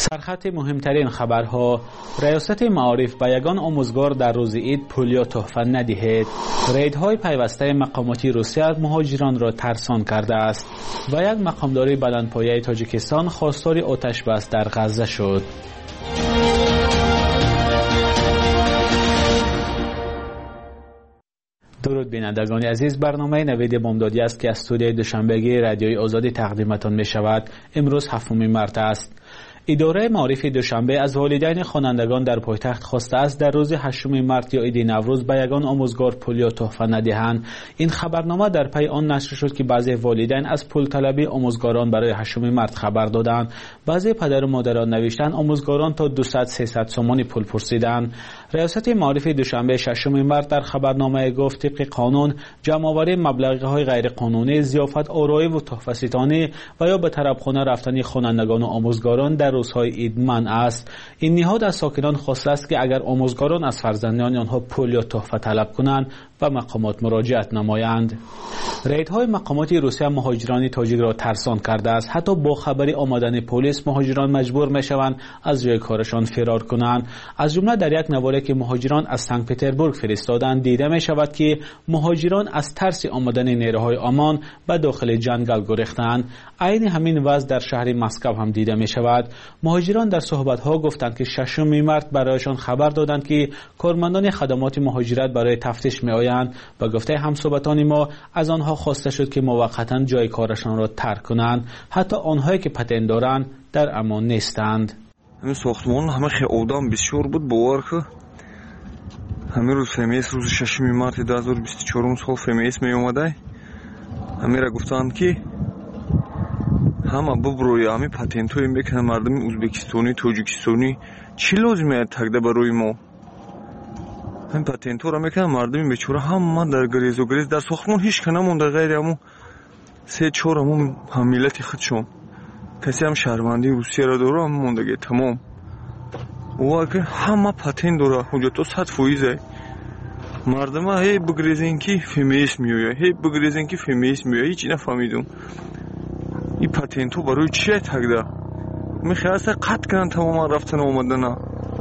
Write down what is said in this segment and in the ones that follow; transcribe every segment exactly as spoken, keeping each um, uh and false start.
سرخط مهمترین خبرها: ریاست معارف به یگان آموزگار در روز عید پولیو تحفه ندهید. ریدهای پیوسته مقاماتی روسیه مهاجران را ترسان کرده است و یک مقامداری بلندپایه تاجیکستان خواستار آتش بس در غزه شد. درود بینندگان عزیز، برنامه نوید بامدادی است که از استودیوی دوشنبهگی رادیوی آزادی تقدیمتان می شود. امروز هفتم مارس است. اداره معارف دوشنبه از والدین خوانندگان در پایتخت خواسته است در روز هشتم مارس یا عید نوروز به یگان آموزگار پولیو تحفه ندهند. این خبرنامه در پی آن نشر شد که بعضی والدین از پول طلبی آموزگاران برای هشتم مارس خبر دادند. بعضی پدر و مادران نوشتند آموزگاران تا دویست سیصد سومان پول پرسیدند. ریاست معارف دوشنبه ششم مارس در خبرنامه گفت طبق قانون جمع‌آوری مبلغ‌های غیر قانونی، ضیافت آرایی و تحفه ستانی و یا به طربخانه رفتن خوانندگان و آموزگاران در روزهای عید منع است. این نهاد از ساکنان خواسته است که اگر آموزگاران از فرزندان آنها پول یا تحفه طلب کنند و مقامات مراجعت نمایند. ریدهای مقامات روسیه مهاجران تاجیک را ترسان کرده است. حتی با خبری آمدن پلیس مهاجران مجبور میشوند از جای کارشان فرار کنند. از جمله در یک نواره که مهاجران از سنت پترزبورگ فرستادند دیده می شود که مهاجران از ترس آمدن نیروهای امان به داخل جنگل گریختند. عین همین وضع در شهر مسکو هم دیده می شود. مهاجران در صحبت ها گفتند که ششم مارس برایشان خبر دادند که کارمندان خدمات مهاجرت برای تفتیش می آیند. با گفته همصحبتان ما از آنها خواسته شد که موقتا جای کارشان را ترک کنند. حتی آنهایی که پتن دارند در امان نیستند. همین ساختمان همه خیابان بسیار بود. باور که همین روز فمیس روز ششم مارس دو هزار و بیست و چهار سال فمیس می اومده. همین را گفتند که همه ببروی همین پتنتوی میکنه مردم ازبکستانی تاجیکستانی چی لازمه تگده برای ما همین پتنتو را میکنه مردم بیچاره همه در گریز و گریز در ساختمان هیچ که نمونده غیر همون سه چهار همون هم ملت خودشون کسی هم شهروندی روسیه را داره هم موندگی تمام و که همه پتنت داره حجت و صد فویزه مردم ها هی بگریزین که فمیس میویه هی بگریزین که فمیس میویه هیچی نفهمیدون این پتنتو برای چیه تگده میخواه اصلا قطع کنن تمام رفتن آمدن.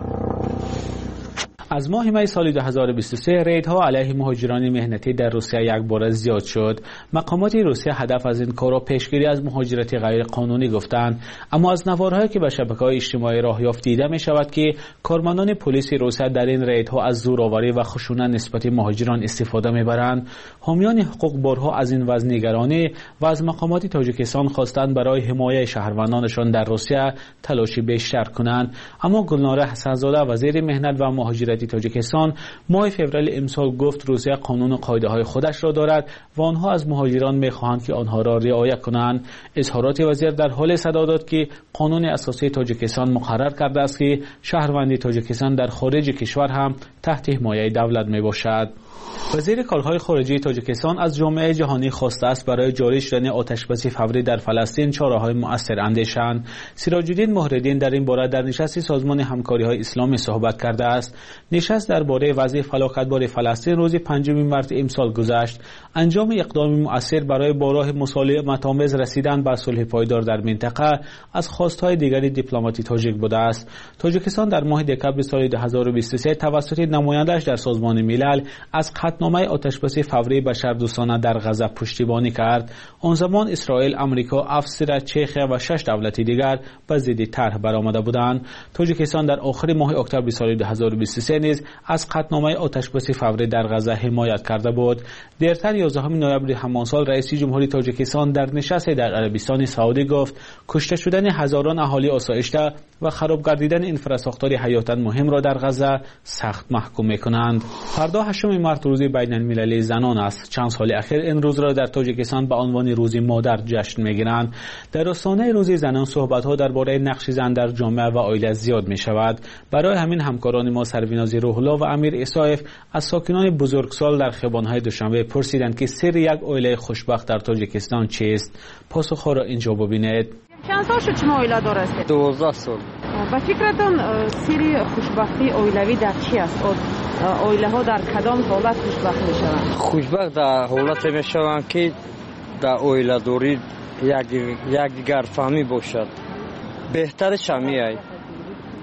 از ماه می سال دو هزار و بیست و سه ریدها علیه مهاجران مهنتی در روسیه یک بار زیاد شد. مقامات روسیه هدف از این کار را پیشگیری از مهاجرت غیر قانونی گفتند، اما از نوارهایی که به شبکه‌های اجتماعی راه یافت دیده می شود که کارمندان پلیس روسیه در این ریدها از زورآوری و خشونت نسبت مهاجران استفاده میبرند. حامیان حقوق بارها از این وضع نگرانی و از مقامات تاجیکستان خواستند برای حمایت شهروندانشان در روسیه تلاشی بیشتر کنند. اما گلناره حسن‌زاده وزیر مهنت و مهاجرت تاجیکستان ماه فوریه امسال گفت روسیه قانون و قاعده های خودش را دارد و آنها از مهاجران میخواهند که آنها را رعایت کنند. اظهارات وزیر در حال صدا داد که قانون اساسی تاجیکستان مقرر کرده است که شهروندی تاجیکستان در خارج کشور هم تحت حمایت دولت می باشد. وزیر کارهای خارجه تاجیکستان از جامعه جهانی خواسته است برای جاری شدن آتشبسی فوری در فلسطین چاره‌های مؤثر اندیشند. سراج الدین مهرالدین در این باره در نشست سازمان همکاری‌های اسلامی صحبت کرده است. نشست درباره وضع فلاکتبار فلسطین روز پنجم مارس امسال گذشت. انجام اقدام مؤثر برای با راه مسالمت‌آمیز رسیدن به صلح پایدار در منطقه از خواست‌های دیگری دیپلماتی تاجیک بوده است. تاجیکستان در ماه دکمبر سال دو هزار و بیست و سه توسط نماینده‌اش در سازمان ملل از قطعنامه آتشبسی فوری بشردوستانه در غزه پشتیبانی کرد. آن زمان اسرائیل، آمریکا، افسر، چخیا و شش دولت دیگر به ضد طرح برآمده بودند. تاجیکستان در آخر ماه اکتبر سال دو هزار و بیست و سه نیز از قطعنامه آتشبسی فوری در غزه حمایت کرده بود. دیرتر یازدهم نوامبر همان سال رئیس جمهوری تاجیکستان در نشست در عربستان سعودی گفت کشته شدن هزاران اهالی آسایشته و خراب گردیدن انفراستراکچور حیاتاً مهم را در غزه سخت محکوم می‌کنند. فردا هشتم مارس روز بین المللی زنان است. چند سال اخیر این روز را در تاجیکستان به عنوان روز مادر جشن می‌گیرند. در آستانه روز زنان صحبت‌ها درباره نقش زن در جامعه و عائله زیاد می‌شود. برای همین همکاران ما سرویناز روح‌الله و امیر اسایف از ساکنان بزرگسال در خیابان‌های دوشنبه پرسیدند که سر یک عائله خوشبخت در تاجیکستان چیست؟ پاسخ را اینجا ببینید. چند سال شد شما عائله دار هستید؟ دوازده سال. با فکرتان سر خوشبختی عائلوی در چی است؟ عائله ها در کدام حالت خوشبخت میشوند؟ خوشبخت در حالت میشوند که در عائله داری یک یک دیگر فهمی باشد. بهترش همیه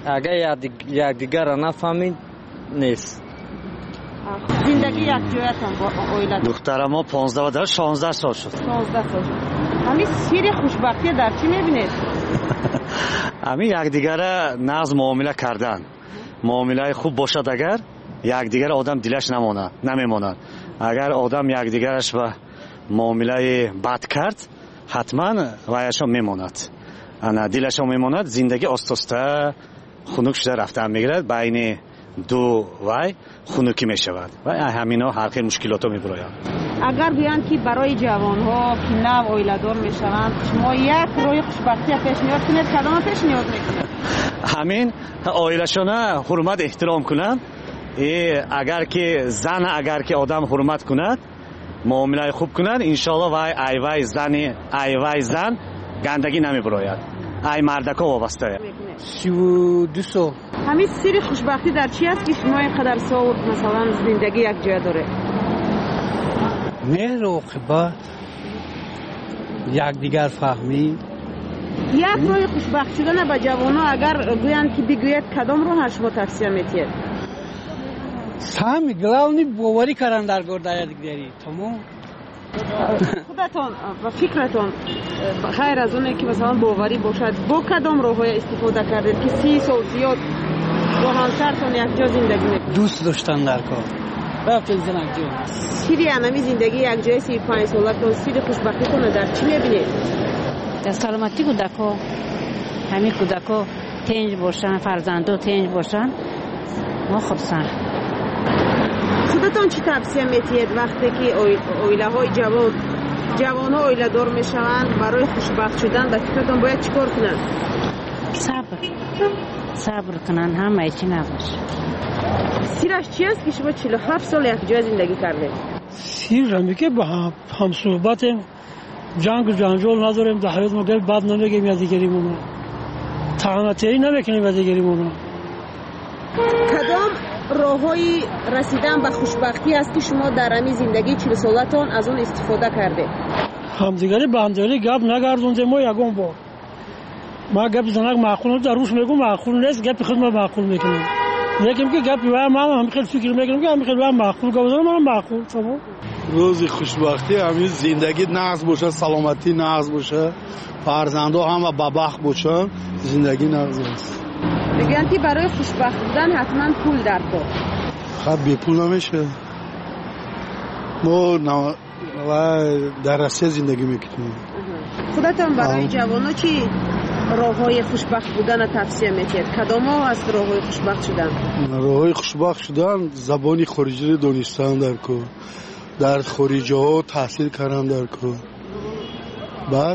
اگر یکدیگر را نفهمید نیست. زندگی یک جایتان با اویلا دختر ما پانزده و در شانزده سال شد. شانزده سال شد. همین سیر خوشبختی در چی میبینید؟ همین یکدیگر ناز معامله کردن. معامله خوب باشد اگر یکدیگر آدم دلش نماند نمیماند. اگر آدم یکدیگرش به معامله بد کرد حتما وایش میماند. انا دلش میماند. زندگی آستاسته خنک شده رفته میگیرد. بین دو وای خنکی میشود و همینا هر خیلی مشکلات رو میبراید. اگر بیان که برای جوانها که نو اویلادور میشوند شما یک روی خوشبختی پیشنهاد کنید کدام پیشنهاد میکنید؟ همین اویلاشونه حرمت احترام کنند. اگر که زن اگر که آدم حرمت کند معامله خوب کند انشالله وای ای وای زن ای وای زن گندگی نمیبراید. ای مردکا وابسته. سی و دو سال. همین سیر خوشبختی در چی است که شما اینقدر سال مثلا زندگی یک جای داره؟ مهر و محبت یک دیگر فهمی. یک روی خوشبخت شدن با جوانها اگر گویند که بگوید کدام رو شما توصیه میتید؟ سامی گلاونی باوری کردن در گرده دیگری تمام. خودتون و فکرتون خیر از اونه که مثلا باوری باشد با کدام روهای استفاده کردید که سی سال زیاد با همسرتون یک جا زندگی میکنید؟ دوست داشتن در کار رفتن زن یک جا. سیری انمی زندگی یک جای سی پنج سالتون سیر خوشبختیتون در چی میبینید؟ در سلامتی کودکا همین کودکا تنج باشن فرزندو تنج باشن ما خرسن. خودتون چی توصیه میتید وقتی که اویله های جوان جوان ها اویله دار میشوند برای خوشبخت شدن در فکرتون باید چیکار کنن؟ صبر صبر کنن همه چی نباشه. سیرش چی است که شما چهل و هفت سال یک جای زندگی کردید؟ سیر همی که با هم, هم صحبتیم جنگ و جنجال نداریم در حیات ما گل بد نمیگیم یا دیگریمونو تهانتهی نمیکنیم یا دیگریمونو. کدام راههای رسیدن به خوشبختی است که شما در همین زندگی چهل سالتون از اون استفاده کرده؟ همدیگری به همدیگری گپ نگردونده ما یگون با ما گپ زنگ معقول در روش میگم معقول نیست گپ خود ما معقول میکنیم میگم که گپ و ما هم خیلی فکر میکنم که هم خیلی معقول گفتم من معقول شما. روزی خوشبختی همین زندگی نغز باشه سلامتی نغز باشه فرزندا هم با بخت باشن زندگی نغز است. میگن که برای خوشبخت بودن حتما پول در کار. خب بی پول نمیشه. ما نو... در راسته زندگی میکنیم. خودتون برای جوانا چی راههای خوشبخت بودن توصیه میتید؟ کدام ها هست راههای خوشبخت شدن؟ راههای خوشبخت شدن زبانی خارجی دانستن در کو در خارج ها تحصیل کردن در کو بعد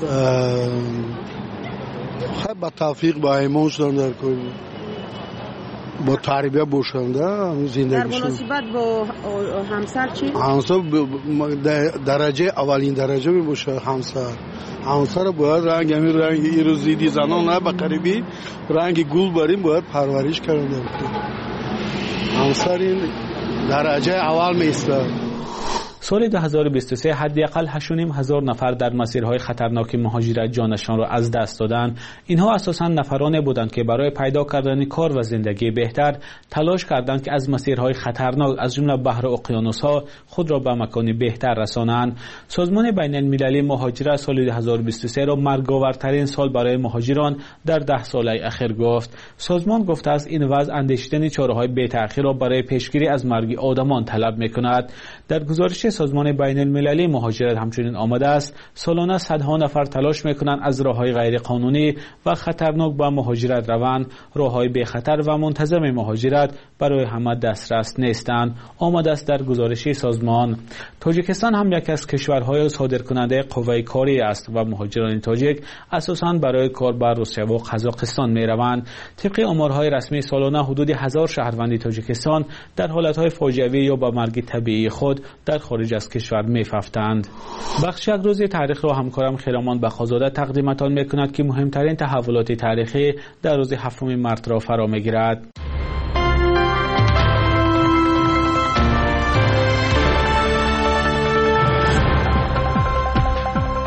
خب با توفیق با ایمان شدن در کو با تربیه باشنده همون زندگی در مناسبت با همسر چی؟ همسر درجه اولین درجه می باشه همسر همسر باید رنگ همین رنگ ایرو زیدی زنان نه به قریبی رنگ گل بریم باید پرورش کردن در کو همسر این درجه اول می ایستد. سال دو هزار و بیست و سه حداقل هشت و نیم هزار نفر در مسیرهای خطرناک مهاجرت جانشان را از دست دادند. اینها اساساً نفرانی بودند که برای پیدا کردن کار و زندگی بهتر تلاش کردند که از مسیرهای خطرناک از جمله بحر و اقیانوس‌ها خود را به مکانی بهتر رسانند. سازمان بین المللی مهاجرت سال دو هزار و بیست و سه را مرگاورترین سال برای مهاجران در ده ساله اخیر گفت. سازمان گفته است این وضع اندیشیدن چاره‌های بی‌تأخیر را برای پیشگیری از مرگ آدمان طلب می‌کند. در گزارش سازمان بین المللی مهاجرت همچنین آمده است سالانه صدها نفر تلاش میکنند از راههای غیر قانونی و خطرناک به مهاجرت روند. راههای بی خطر و منتظم مهاجرت برای همه دسترس نیستند. آمده است در گزارش سازمان. تاجیکستان هم یکی از کشورهای صادرکننده قوه کاری است و مهاجران تاجیک اساساً برای کار به روسیه و قزاقستان میروند. طبق آمارهای رسمی سالانه حدود هزار شهروند تاجیکستان در حالتهای فاجعه‌ای یا با مرگ طبیعی خود در خارج از کشور می‌افتند. بخش یک روزی تاریخ را همکارم خیرامان بخازاده تقدیمتان می‌کند که مهمترین تحولات تاریخی در روز هفتم مارس را فرا می‌گیرد.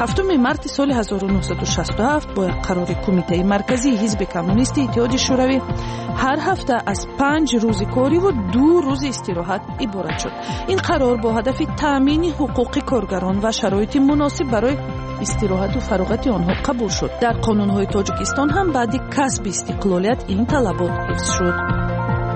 هفتم مارس سال هزار و نهصد و شصت و هفت با قرار کمیته مرکزی حزب کمونیست اتحاد شوروی هر هفته از پنج روز کاری و دو روز استراحت عبارت شد. این قرار با هدف تامین حقوق کارگران و شرایط مناسب برای استراحت و فراغت آنها قبول شد. در قانون‌های تاجیکستان هم بعد کسب استقلالیت این طلبات حفظ شد.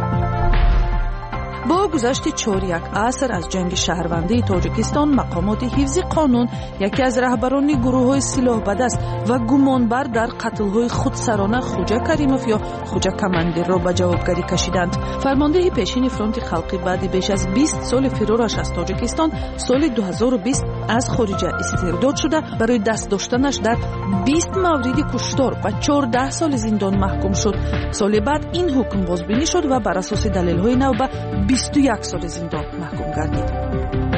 با گذشت چهار یک عصر از جنگ شهروندی تاجیکستان، مقامات حفظ قانون یکی از رهبران گروه‌های سلاح بدست و گمانبر در قتل‌های خودسرانه خوجا کریموف یا خوجا کماندر را به جوابگری کشیدند. فرمانده پیشین فرانت خلقی بعد بیش از بیست سال فرارش از تاجیکستان سال دو هزار و بیست از خارج استرداد شده برای دست داشتنش در بیست مورد کشتار و چهارده سال زندان محکوم شد. سال بعد این حکم بازبینی شد و بر اساس دلایل‌های نو به بیست و یک سال زندان محکوم گردید.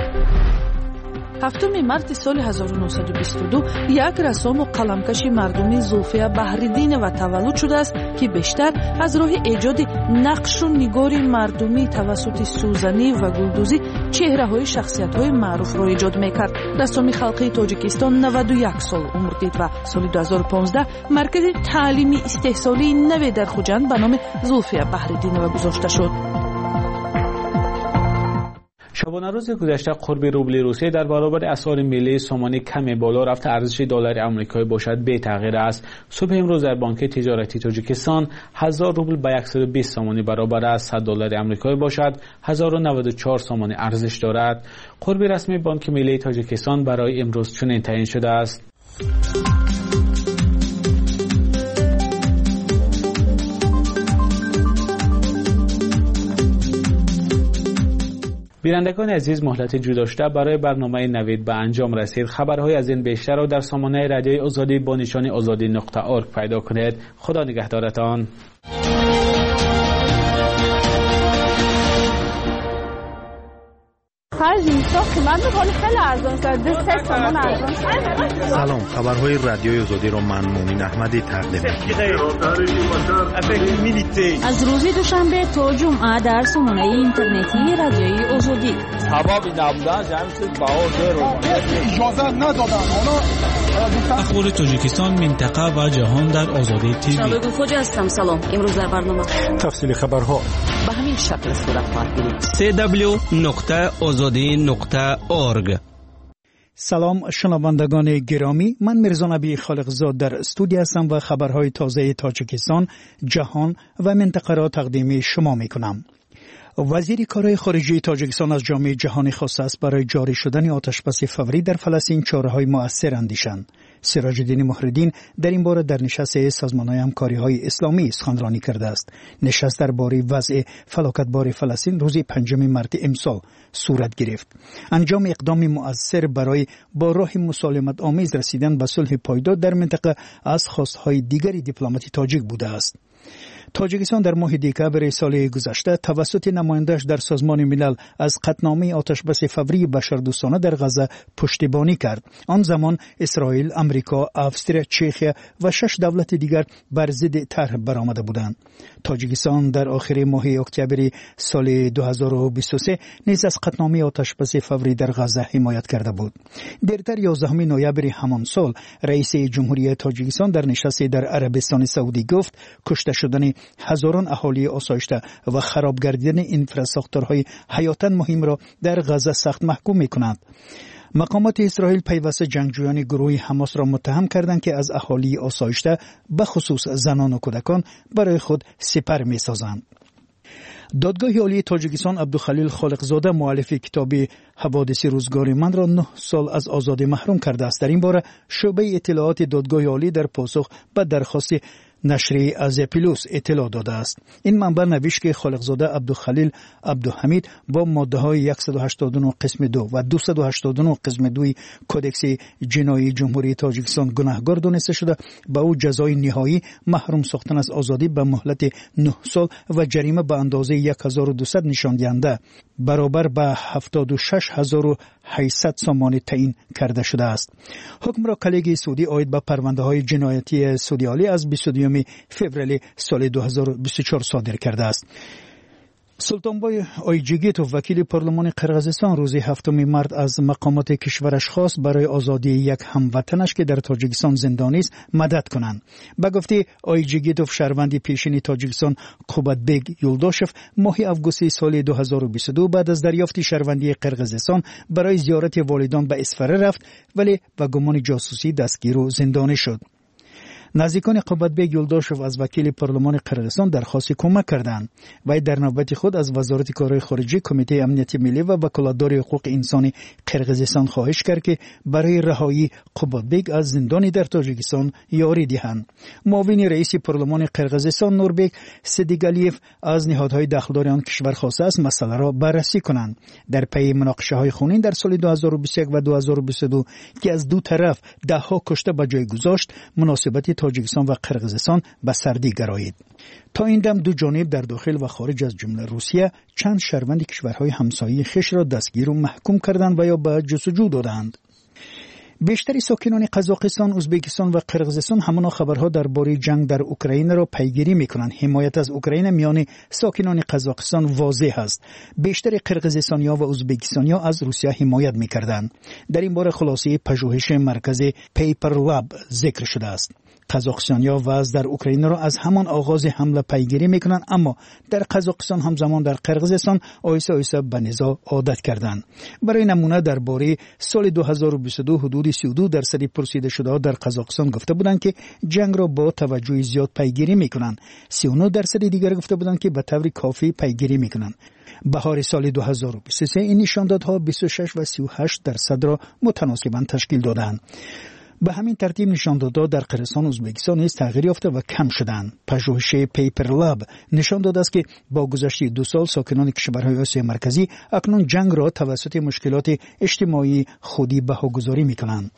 هفتم مارس سال هزار و نهصد و بیست و دو یک رسام و قلمکش مردمی زلفیه بحردین و تولد شده است که بیشتر از راه ایجاد نقش و نگار مردمی توسط سوزنی و گلدوزی چهره های شخصیت های معروف را ایجاد میکرد. رسام خلقی تاجیکستان نود و یک سال عمر دید و سال دو هزار و پانزده مرکز تعلیمی استحصالی نوی در خوجند به نام زلفیه بحردین و گذاشته شد. شبانه روز گذشته قرب روبل روسیه در برابر اسعار ملی سومانی کم بالا رفته ارزش دلار آمریکایی باشد به تغییر است. صبح امروز در بانک تجارتی تاجیکستان هزار روبل به صد و بیست سومانی برابر است. صد دلار آمریکایی باشد هزار و نود و چهار سومانی ارزش دارد. قرب رسمی بانک ملی تاجیکستان برای امروز چنین تعیین شده است. بینندگان عزیز، مهلت جدا شده برای برنامه نوید به انجام رسید. خبرهای از این بیشتر را در سامانه رادیوی آزادی با نشانی آزادی نقطه اورگ پیدا کنید. خدا نگهدارتان. سلام، خبرهای رادیوی آزادی را من مومن احمدی تقدیم می‌کنم. از روز دوشنبه تا جمعه در سامانه اینترنتی رادیوی آزادی. حبابی نبودن جمعیت باور رو اجازه ندادن. اخبار تاجیکستان، منطقه و جهان در آزادی تیوی. شباب خوجا هستم. سلام. امروز در برنامه تفصیل خبرها به همین شکل صورت خواهد گرفت. سی دبلیو نقطه آزادی نقطه اورگ. سلام شنوندگان گرامی، من میرزا نبی خالقزاد در استودیو هستم و خبرهای تازه تاجیکستان، جهان و منطقه را تقدیم شما میکنم. وزیر کارهای خارجه تاجیکستان از جامعه جهانی خواسته است برای جاری شدن آتشبس فوری در فلسطین چاره‌های مؤثر اندیشند. سراج الدین محردین در این باره در نشست سازمان‌های همکاری‌های اسلامی سخنرانی کرده است. نشست درباره وضع فلاکتبار فلسطین روز پنجم مارس امسال صورت گرفت. انجام اقدام مؤثر برای با راه مسالمت آمیز رسیدن به صلح پایدار در منطقه از خواست‌های دیگری دیپلماتی تاجیک بوده است. تاجیکستان در ماه دکامبر سال گذشته توسط نماینده‌اش در سازمان ملل از قطعنامه آتشبس فوری بشردوستانه در غزه پشتیبانی کرد. آن زمان اسرائیل، امریکا، افسر، چخیا و شش دولت دیگر بر ضد طرح برآمده بودند. تاجیکستان در آخر ماه اکتبر سال دو هزار و بیست و سه نیز از قطعنامه آتشبس فوری در غزه حمایت کرده بود. دیرتر یازدهم نوامبر همان سال رئیس جمهوری تاجیکستان در نشست در عربستان سعودی گفت کشته شدن هزاران اهالی آسایشته و خراب گردیدن اینفراستراکچورهای حیاتاً مهم را در غزه سخت محکوم می‌کند. مقامات اسرائیل پیوسته جنگجویان گروه حماس را متهم کردند که از اهالی آسایشته به خصوص زنان و کودکان برای خود سپر می‌سازند. دادگاه عالی تاجیکستان عبدالخلیل خالقزاده مؤلف کتاب حوادث روزگار من را نه سال از آزادی محروم کرده است. در این باره شعبه اطلاعات دادگاه عالی در پاسخ به درخواست نشریه از پلوس اطلاع داده است. این منبع نوشت که خالقزاده عبدالخلیل عبدالحمید با ماده های صد و هشتاد و نه قسم دو و دویست و هشتاد و نه قسم دو کدکس جنایی جمهوری تاجیکستان گناهکار دانسته شده، به او جزای نهایی محروم ساختن از آزادی به مهلت نه سال و جریمه به اندازه هزار و دویست نشان دهنده برابر به هفتاد و شش هزار و هشتصد سومانی تعیین کرده شده است. حکم را کلیگ سعودی عاید به پرونده های جنایتی سعودی عالی از بیست و دو فوریه سال دو هزار و بیست و چهار صادر کرده است. سلطانبای آیجیگیتوف وکیل پارلمان قرقیزستان روز هفتم مارس از مقامات کشورش خواست برای آزادی یک هموطنش که در تاجیکستان زندانی است مدد کنند. به گفته آیجیگیتوف شهروند پیشین تاجیکستان قوباتبگ یولداشف ماه آگوست سال دو هزار و بیست و دو بعد از دریافت شهروندی قرقیزستان برای زیارت والدان به اصفهان رفت ولی به گمان جاسوسی دستگیر و زندانی شد. نزدیکان قوباتبگ یولداشف از وکیل پارلمان قرقیزستان درخواست کمک کردند و در نوبت خود از وزارت کارهای خارجه کمیته امنیت ملی و وکالتدار حقوق انسانی قرقیزستان خواهش کرد که برای رهایی قوباتبگ از زندان در تاجیکستان یاری دهند. معاون رئیس پارلمان قرقیزستان نوربک سدیگالیف از نهادهای دخلدار آن کشور خواسته است مسئله را بررسی کنند. در پی مناقشه‌های خونین در سال دو هزار و بیست و یک و دو هزار و بیست و دو که از دو طرف ده ها کشته به جای گذاشت، مناسبت تاجیکستان و قرقیزستان به سردی گرایید. تا این دم دو جانب در داخل و خارج از جمله روسیه چند شهروند کشورهای همسایه خویش را دستگیر و محکوم کردند و یا به جستجو دادند. بیشتر ساکنان قزاقستان، ازبکستان و قرقیزستان همان خبرها درباره جنگ در اوکراین را پیگیری میکنند. حمایت از اوکراین میان ساکنان قزاقستان واضح است. بیشتر قرقیزستانیا و ازبکستانیا از روسیه حمایت میکردند. در این باره خلاصه پژوهش مرکز پیپر لاب ذکر شده است. قزاقستانیا وضع در اوکراین را از همان آغاز حمله پیگیری میکنند، اما در قزاقستان همزمان در قرقیزستان آیسته آیسته به نزاع عادت کردند. برای نمونه درباره سال دو هزار و بیست و دو حدود سی و دو درصد پرسیده شده در قزاقستان گفته بودند که جنگ را با توجه زیاد پیگیری میکنند. سی و نه درصد دیگر گفته بودند که به طور کافی پیگیری میکنند. بهار سال دو هزار و بیست و سه این نشاندادها بیست و شش و سی و هشت درصد را متناسباً تشکیل دادند. به همین ترتیب نشاندادها در قرقیزستان و ازبکستان نیز تغییر یافته و کم شدند. پژوهش پیپر لاب نشان داده است که با گذشت دو سال ساکنان کشورهای آسیای مرکزی اکنون جنگ را توسط مشکلات اجتماعی خودی بهاگذاری می‌کنند.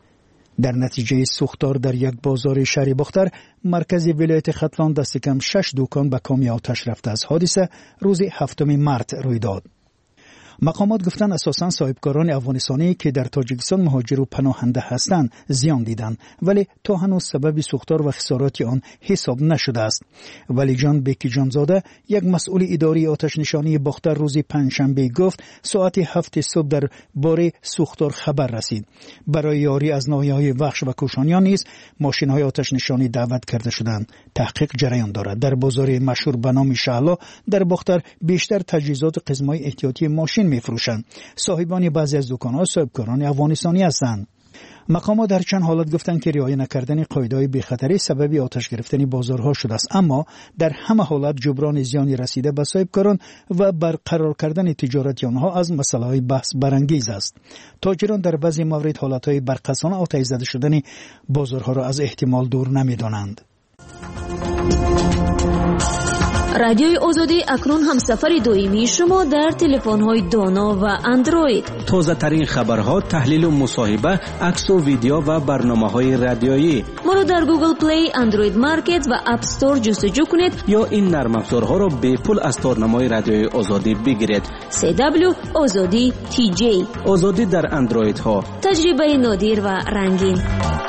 در نتیجه سوختار در یک بازار شهر باختر مرکز ولایت ختلان دست کم شش دکان به کامی آتش رفته. از حادثه روز هفتم مارس روی داد. مقامات گفتند اساساً صاحبکاران افغانستانی که در تاجیکستان مهاجر و پناهنده هستند زیان دیدند، ولی تا هنوز سبب سوختار و خسارات آن حساب نشده است. ولی جان بکی جانزاده یک مسئول اداری آتش نشانی باختر روز پنجشنبه گفت ساعت هفت صبح در باره سوختار خبر رسید. برای یاری از ناحیه‌های وحش و کوشانیان نیز ماشین‌های آتش نشانی دعوت کرده شدند. تحقیق جریان دارد. در بازار مشهور به نام شعلا در باختر بیشتر تجهیزات قسم‌های احتیاطی ماشین می‌فروشند. صاحبان بعضی از دکان‌ها صاحبکاران افغانستانی هستند. مقامات در چند حالت گفتند که رعایت نکردن قاعده‌های بی‌خطری سبب آتش گرفتن بازارها شده است، اما در همه حالت جبران زیانی رسیده به صاحبکاران و برقرار کردن تجارت آنها از مسائل بحث برانگیز است. تاجران در بعضی موارد حالت‌های برقصانه آتش زده شدن بازارها را از احتمال دور نمی‌دانند. رادیوی آزادی اکنون هم سفر دائمی شما در تلفن‌های دانا و اندروید. تازه ترین خبرها، تحلیل و مصاحبه، عکس و ویدیو و برنامه‌های رادیویی. ما را در گوگل پلی، اندروید مارکت و اپ استور جستجو کنید یا این نرم افزارها را به پول از تارنمای رادیوی آزادی بگیرید. سی دبلیو آزادی تی جی. آزادی در اندروید ها. تجربه نادر و رنگین.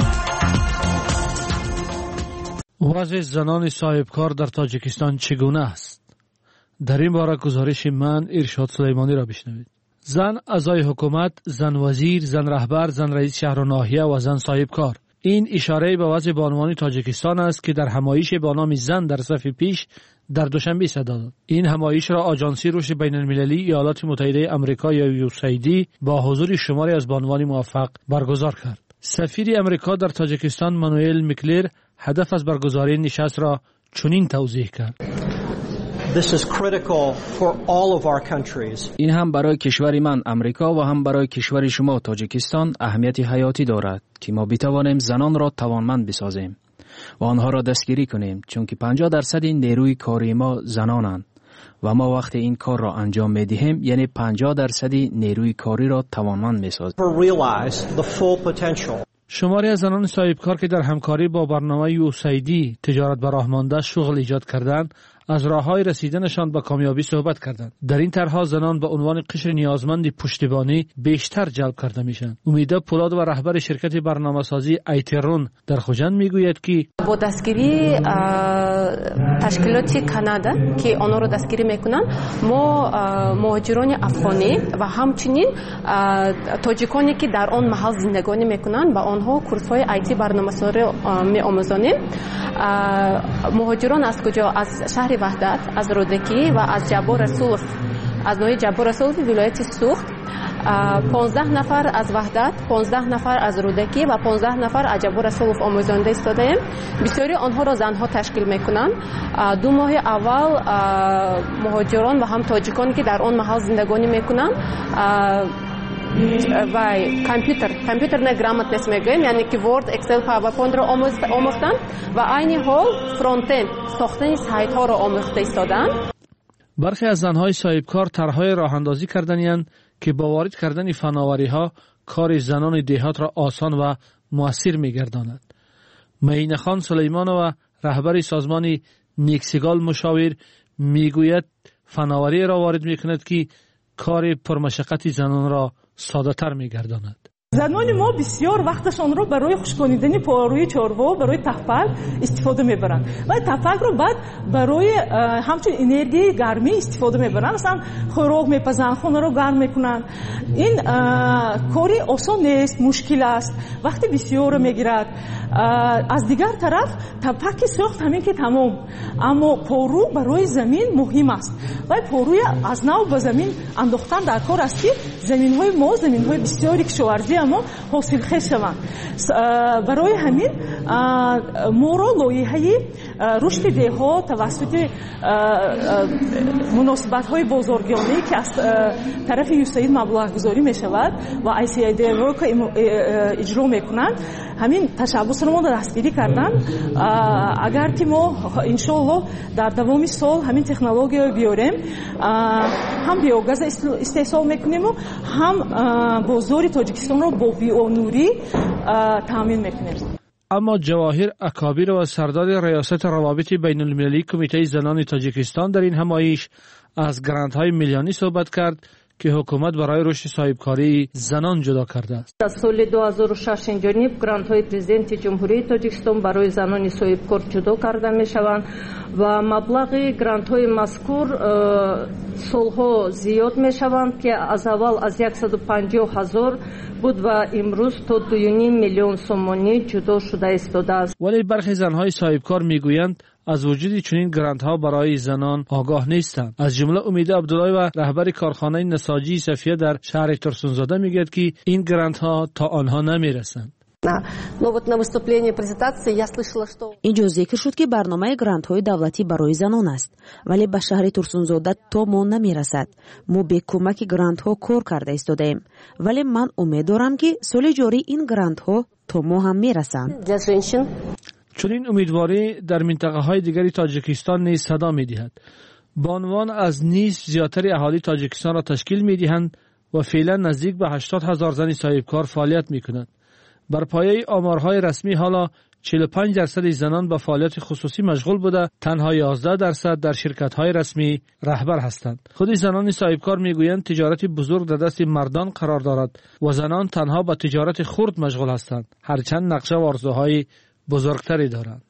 وضع زنان صاحبکار در تاجیکستان چگونه است؟ در این باره گزارش من ارشاد سلیمانی را بشنوید. زن اعضای حکومت، زن وزیر، زن رهبر، زن رئیس شهر و ناحیه و زن صاحبکار. این اشاره به وضع بانوان تاجیکستان است که در همایش با نام زن در صف پیش در دوشنبه صدا داد. این همایش را آژانسی رشد بین المللی ایالات متحده آمریکا یا یو اس ای دی با حضور شماری از بانوان موفق برگزار کرد. سفیر آمریکا در تاجیکستان مانوئل میکلر هدف از برگزاری نشست را چنین توضیح کرد. This is critical for all of our countries. این هم برای کشور من امریکا و هم برای کشور شما تاجیکستان اهمیت حیاتی دارد که ما بتوانیم زنان را توانمند بسازیم و آنها را دستگیری کنیم، چون که پنجاه درصد نیروی کاری ما زنانند و ما وقتی این کار را انجام می‌دهیم یعنی پنجاه درصد نیروی کاری را توانمند می‌سازیم. شماری از زنان صاحبکار که در همکاری با برنامه یو اس ای دی تجارت به راه مانده شغل ایجاد کردند، از راه‌های رسیدنشان به کامیابی صحبت کردند. در این طرح‌ها زنان به عنوان قشر نیازمند پشتیبانی بیشتر جلب کرده میشن. امیده پولاد و رهبر شرکت برنامه‌سازی ایترون در خوجند میگوید که با دستگیری تشکیلات کانادا که آنها را دستگیری میکنن، ما مهاجران افغانی و همچنین تاجیکانی که در آن محل زندگانی میکنن با آنها کورس‌های آیتی برنامه‌سازی می‌آموزانیم. مهاجران از کجا؟ از شهر وحدت، از رودکی و از جبار رسولف، از نوع جبار رسولف ولایت سوخت. پانزده نفر از وحدت، پانزده نفر از رودکی و پانزده نفر از جبار رسولف آموزانده ایستاده‌ایم. بسیاری آنها را زنها تشکیل میکنند. دو ماه اول مهاجران و هم تاجیکانی که در آن محل زندگانی میکنند و کامپیوتر کامپیوتر نه گرامت میگوییم، یعنی که ورد، اکسل، پاورپوینت را آموختند و عین حال فرانت اند ساختن سایت ها را آموخته ایستادند. برخی از زنهای صاحبکار طرحهای راه اندازی کردند که با وارد کردن فناوری‌ها کار زنان دهات را آسان و مؤثر می‌گرداند. معین خان سلیمانова رهبر سازمان نیکسیگال مشاور میگوید فناوری را وارد می‌کند که کار پرمشقت زنان را ساده‌تر می‌گرداند. زنان ما بسیار وقتشان رو برای خشکاندن پاروی چاروا برای تفل استفاده میبرند و تفل رو بعد برای همچون انرژی گرمی استفاده میبرند، مثلا خوراک میپزن، خونه رو گرم میکنن. این کاری آسان نیست، مشکل است، وقتی بسیار میگیرد. از دیگر طرف تفک ساخت همین که تمام، اما پارو برای زمین مهم است و پاروی از نو به زمین انداختن در کار است که زمین های ما زمین های بسیاری کشاورزی اما حاصل خیز شوند. برای همین ما را لایحه رشد دهها توسط مناسبت های بازارگانی که از طرف یوساید مبلغ گذاری می شود و آی سی آی دی را که اجرا می کنند، همین تشبس را ما دستگیری کردن. اگر که ما انشالله در دوام سال همین تکنولوژی را بیاریم، هم بیوگاز استحصال میکنیم و هم بازار تاجیکستان را با بیونوری تامین میکنیم. اما جواهر اکابیر و سردار ریاست روابط بین المللی کمیته زنان تاجیکستان در این همایش از گرانت‌های میلیونی صحبت کرد که حکومت برای رشد صاحبکاری زنان جدا کرده است. از سال دو هزار و شش جانب گرانت‌های پرزیدنت جمهوری تاجیکستان برای زنان صاحبکار جدا کرده می‌شوند و مبلغ گرانت‌های مذکور سالها زیاد می‌شوند که از اول از صد و پنجاه هزار بود و امروز تا دو و نیم میلیون سومانی جدا شده ایستاده است. ولی برخی زن‌های صاحبکار می‌گویند از وجود چنین گرانت ها برای زنان آگاه نیستند. از جمله امید عبدالله و رهبر کارخانه نساجی صفیه در شهر ترسونزاده میگوید که این گرانت ها تا آنها نمیرسند. اینجا ذکر شد که برنامه گرانت های دولتی برای زنان است، ولی به شهر ترسونزاده تا ما نمیرسد. ما به کمک گرانت ها کار کرده ایستادیم، ولی من امید دارم که سال جاری این گرانت ها تا ما هم میرسند. چون این امیدواری در منطقه های دیگری تاجیکستان نیز صدا می دهد. بانوان از نیز زیادتر اهالی تاجیکستان را تشکیل می دهند و فعلا نزدیک به هشتاد هزار زن صاحبکار فعالیت می کنند. بر پایه آمارهای رسمی حالا چهل و پنج درصد زنان به فعالیت خصوصی مشغول بوده، تنها یازده درصد در شرکت های رسمی رهبر هستند. خود زنان صاحبکار میگویند تجارت بزرگ در دست مردان قرار دارد و زنان تنها به تجارت خرد مشغول هستند، هرچند نقشه و آرزوهای بزرگتری دارند.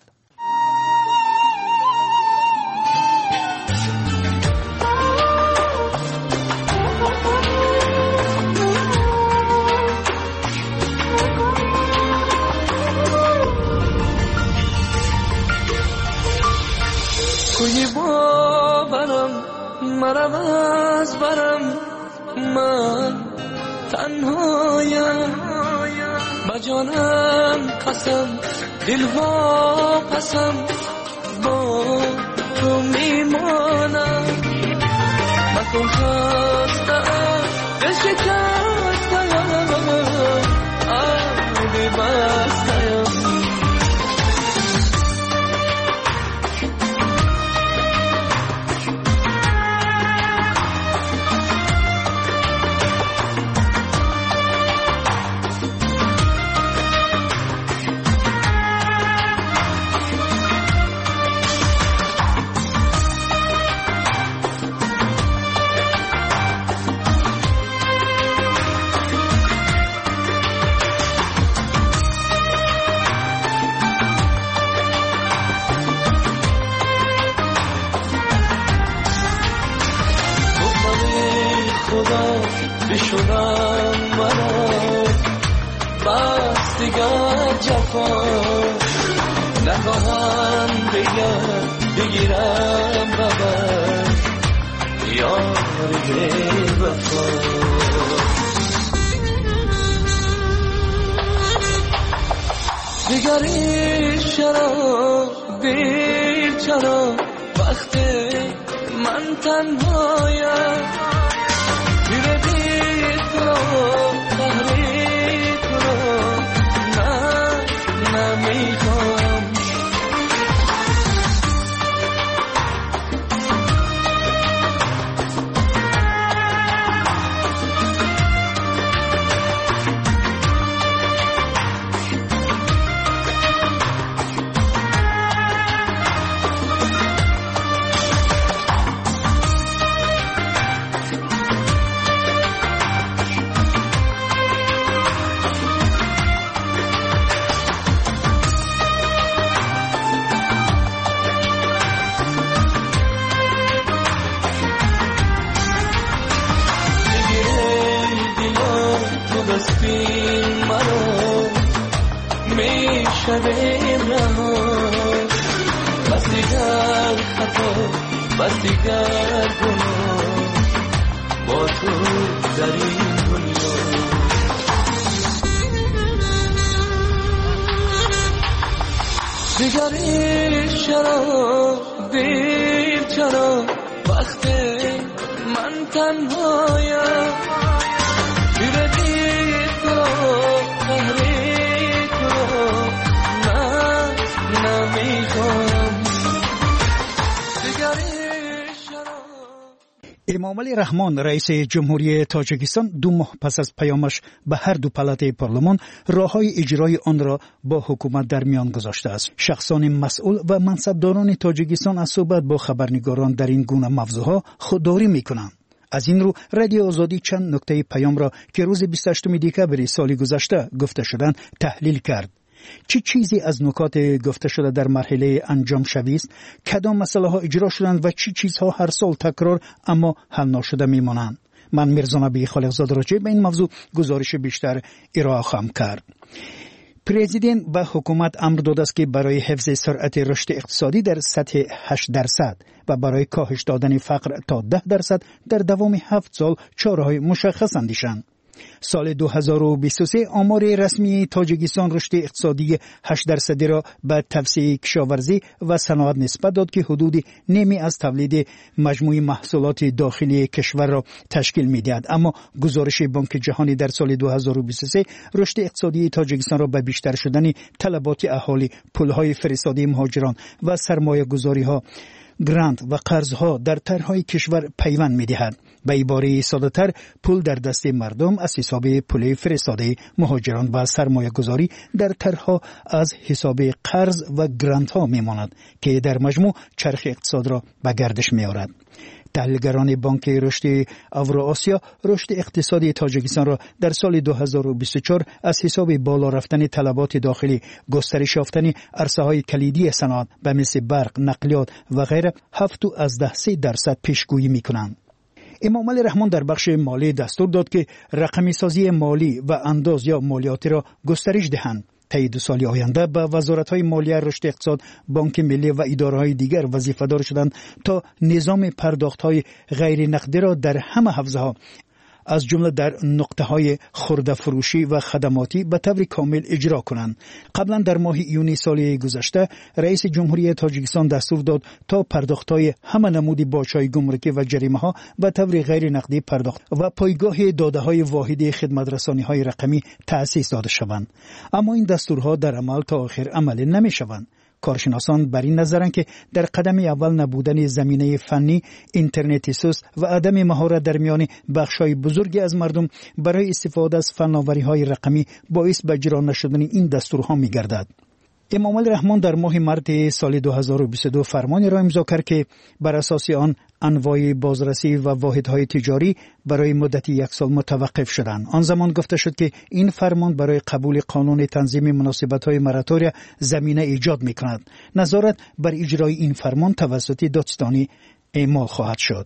کوی باورم مرم از برم، من تنهایم با جانم قسم دل وا پسم با تو میمانم. مکن خستم دل شکستم آبی بستم. خدا بشونم منو بس دیگر جفا نخواهم دیگر بگیرم ببر یاری وفا دیگری چرا دیر چرا وقتی من تنهایم میره دید تو تحریک رو نه نمیخوام شبیم رها بس دیگر خطا بس دیگر گناه با تو در این دنیا دیگری چرا دیر چرا وقتی من تنهایم میره دید تو تحریک رو امامعلی رحمان رئیس جمهوری تاجیکستان دو ماه پس از پیامش به هر دو پالات پارلمان راههای اجرای آن را با حکومت در میان گذاشته است. شخصان مسئول و منصبداران تاجیکستان از صحبت با خبرنگاران در این گونه موضوعها خودداری میکنند. از این رو رادیو آزادی چند نکته پیام را که روز بیست و هشتم دکبر سال گذشته گفته شدند تحلیل کرد. چه چی چیزی از نکات گفته شده در مرحله انجام شوی است؟ کدام مسئله ها اجرا شدند و چه چی چیزها هر سال تکرار اما حل نشده میمانند؟ من میرزا نبی خالقزاده راجع به این موضوع گزارش بیشتر ارائه خواهم کرد. پرزیدنت و حکومت امر داده است که برای حفظ سرعت رشد اقتصادی در سطح هشت درصد و برای کاهش دادن فقر تا ده درصد در دوام هفت سال چاره‌های مشخص اندیشند. سال دو هزار و بیست و سه آمار رسمی تاجیکستان رشد اقتصادی هشت درصدی را به توسعه کشاورزی و صنعت نسبت داد که حدود نیمی از تولید مجموع محصولات داخلی کشور را تشکیل می‌دهد. اما گزارش بانک جهانی در سال دو هزار و بیست و سه رشد اقتصادی تاجیکستان را به بیشتر شدن طلبات اهالی، پول‌های فرستاده مهاجران و سرمایه‌گذاری‌ها، گرانت و قرضها در طرحهای کشور پیوند می‌دهد. به عباره ساده‌تر پول در دست مردم از حساب پول فرستاده مهاجران و سرمایه گذاری در طرحها از حساب قرض و گرانت ها میماند که در مجموع چرخ اقتصاد را به گردش میآورد. تحلیلگران بانک رشد اوراسیا رشد اقتصادی تاجیکستان را در سال دو هزار و بیست و چهار از حساب بالا رفتن طلبات داخلی، گسترش یافتن عرصه‌های کلیدی صنعت به مثل برق، نقلیات و غیره هفت از ده سه درصد پیشگویی می‌کنند. امامعلی رحمان در بخش مالی دستور داد که رقمی سازی مالی و انداز یا مالیاتی را گسترش دهند. طی دو سال آینده به وزارت‌های مالیه، رشد اقتصاد، بانک ملی و اداره‌های دیگر وظیفه‌دار شدند تا نظام پرداخت‌های غیر نقدی را در همه حوزه‌ها از جمله در نقطه‌های خرده فروشی و خدماتی به طور کامل اجرا کنند. قبلا در ماه یونی سال گذشته رئیس جمهوری تاجیکستان دستور داد تا پرداخت‌های همه نمود باج‌های گمرکی و جریمه‌ها به طور غیر نقدی پرداخت و پایگاه داده‌های واحد خدمت‌رسانی‌های رقمی تأسیس داده شوند. اما این دستورها در عمل تا آخر عملی نمی‌شوند. کارشناسان بر این نظرند که در قدم اول نبودن زمینه فنی، اینترنت سوس و عدم مهارت در میان بخش‌های بزرگی از مردم برای استفاده از فناوری‌های رقمی باعث به اجرا نشدن این دستورها می‌گردد. امامعلی رحمان در ماه مارس سال دو هزار و بیست و دو فرمانی را امضا کرد که بر اساس آن انواع بازرسی و واحدهای تجاری برای مدت یک سال متوقف شدند. آن زمان گفته شد که این فرمان برای قبول قانون تنظیم مناسبت‌های مراتوری زمینه ایجاد می‌کند. نظارت بر اجرای این فرمان توسط دادستانی اعمال خواهد شد.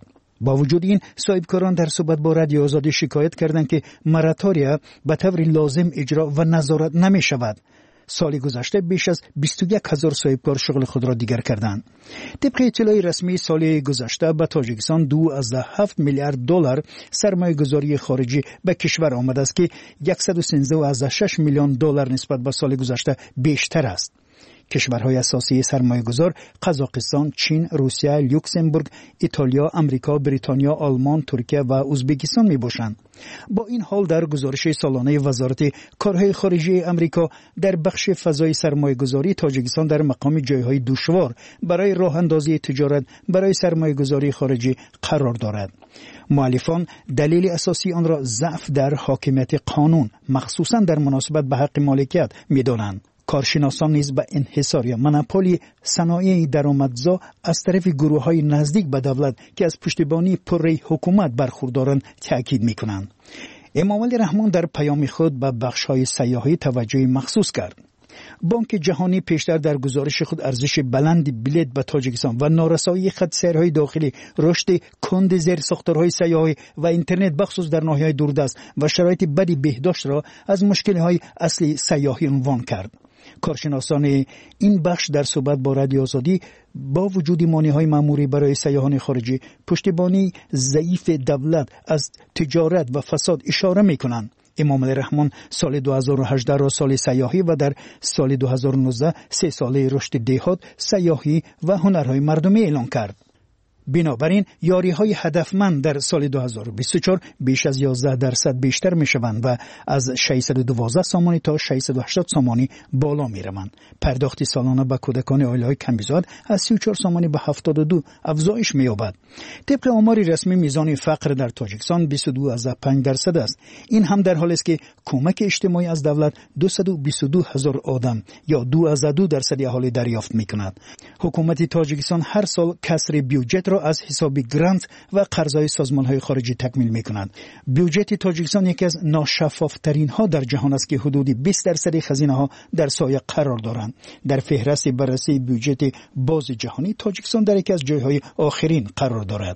با وجود این صاحبکاران در صحبت با رادیو آزادی شکایت کردند که مراتوریا به طور لازم اجرا و نظارت نمی شود. سال گذشته بیش از بیست و یک هزار صاحبکار شغل خود را دیگر کردند. طبق اطلاع رسمی سال گذشته به تاجیکستان دو ازده هفت میلیارد دلار سرمایه گذاری خارجی به کشور آمده است که صد و سیزده ازده شش میلیون دلار نسبت به سال گذشته بیشتر است. کشورهای اساسی سرمایه گذار قزاقستان، چین، روسیه، لوکزامبورگ، ایتالیا، امریکا، بریتانیا، آلمان، ترکیه و ازبکستان می باشند. با این حال در گزارش سالانه وزارت کارهای خارجی امریکا در بخش فضای سرمایه گذاری تاجیکستان در مقام جایهای دشوار برای راه اندازی تجارت برای سرمایه گذاری خارجی قرار دارد. مؤلفان دلیل اساسی آن را ضعف در حاکمیت قانون مخصوصاً در مناسبت به حق مالکیت می دانند. کارشناسان نیز به انحصار یا مناپولی صنایع درآمدزا از طرف گروه‌های نزدیک به دولت که از پشتیبانی پره حکومت برخوردارند تاکید می‌کنند. امام علی رحمان در پیام خود به بخش‌های سیاحی توجه مخصوص کرد. بانک جهانی پیشتر در گزارش خود ارزش بلند بلیط به تاجیکستان و نارسایی خط سیرهای داخلی، رشد کند زیر ساختارهای سیاحی و اینترنت بخصوص در ناحیه‌های دوردست و شرایط بدی بهداشت را از مشکل‌های اصلی سیاحی عنوان کرد. کارشناسان این بخش در صحبت با رادیو آزادی با وجود مانع‌های مأموری برای سیاحان خارجی، پشتیبانی ضعیف دولت از تجارت و فساد اشاره می‌کنند. امام علی رحمان سال دو هزار و هجده را سال سیاحی و در سال دو هزار و نوزده سه ساله رشد دهات، سیاحی و هنرهای مردمی اعلان کرد. بنابراین یاری‌های هدفمند در سال دو هزار و بیست و چهار بیش از یازده درصد بیشتر می‌شوند و از ششصد و دوازده سامانی تا ششصد و هشتاد سامانی بالا می‌روند. پرداخت سالانه به کودکان عائله‌های کم‌بزاد از سی و چهار سامانی به هفتاد و دو افزایش می‌یابد. طبق آمار رسمی میزان فقر در تاجیکستان بیست و دو ازده پنج درصد است. این هم در حالی است که کمک اجتماعی از دولت دویست و بیست و دو هزار آدم یا دو ازده دو درصد اهالی دریافت می‌کند. حکومت تاجیکستان هر سال کسر بیوجت را از حساب گرانت و قرضهای سازمان‌های خارجی تکمیل می‌کند. بیوجت تاجیکستان یکی از ناشفاف‌ترین ها در جهان است که حدود بیست درصد خزینه‌ها در سایه قرار دارند. در فهرست بررسی بیوجت باز جهانی تاجیکستان در یکی از جای‌های آخرین قرار دارد.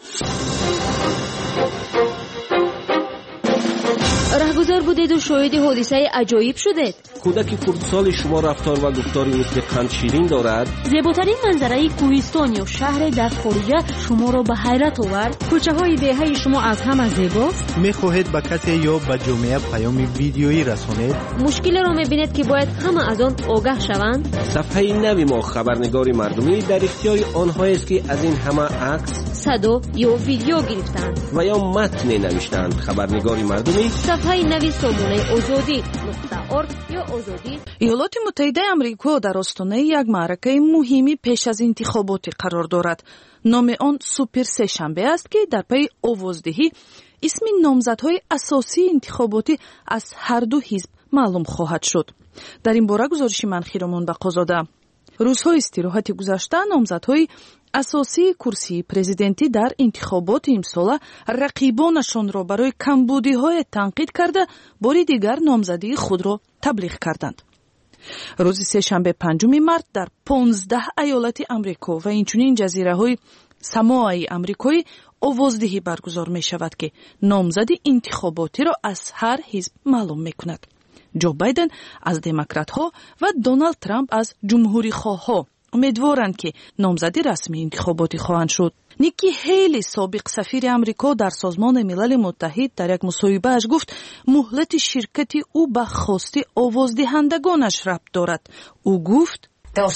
رهگذر بودید و شاهد حادثه عجایب شدید. کودک خردسال شما رفتار و گفتاری مثل قند شیرین دارد. زیباترین منظره کوهستان یا شهر در خارج شما را به حیرت آورد. کوچه های دهه شما از همه زیباست. میخواهید به کسی یا به جامعه پیام ویدیویی رسانید؟ مشکل را میبینید که باید همه از آن آگاه شوند. صفحه نوی ما خبرنگاری مردمی در اختیار آنها است که از این همه عکس، صدا یا ویدیو گرفتند و یا متن نوشتند. خبرنگاری مردمی صفحه نوی سامانه آزادی نقطه ارگ یا آزادی. ایالات متحده آمریکا در آستانه یک معرکه مهمی پیش از انتخابات قرار دارد. نام آن سوپر سه شنبه است که در پی آوازدهی اسم نامزدهای اساسی انتخاباتی از هر دو حزب معلوم خواهد شد. در این باره گزارش من خیرمان بقازاده. روزهای استراحت گذشته نامزدهای اساسی کرسی پرزیدنتی در انتخابات امسال رقیبانشان را برای کمبودی‌های تنقید کرده باری دیگر نامزدی خود را تبلیغ کردند. روز سه شنبه پنجم مارس در پانزده ایالت آمریکا و اینچنین جزیره‌های ساموآ آمریکایی آوازدهی برگزار می شود که نامزد انتخاباتی را از هر حزب معلوم می کند. جو بایدن از دموکرات ها و دونالد ترامپ از جمهوری خواه ها امیدوارند که نامزدی رسمی انتخاباتی خواهند شد. نیکی هیلی سابق سفیر امریکا در سازمان ملل متحد در یک مصاحبه اش گفت مهلت شرکت او به خواست آوازدهندگانش ربط دارد. او گفت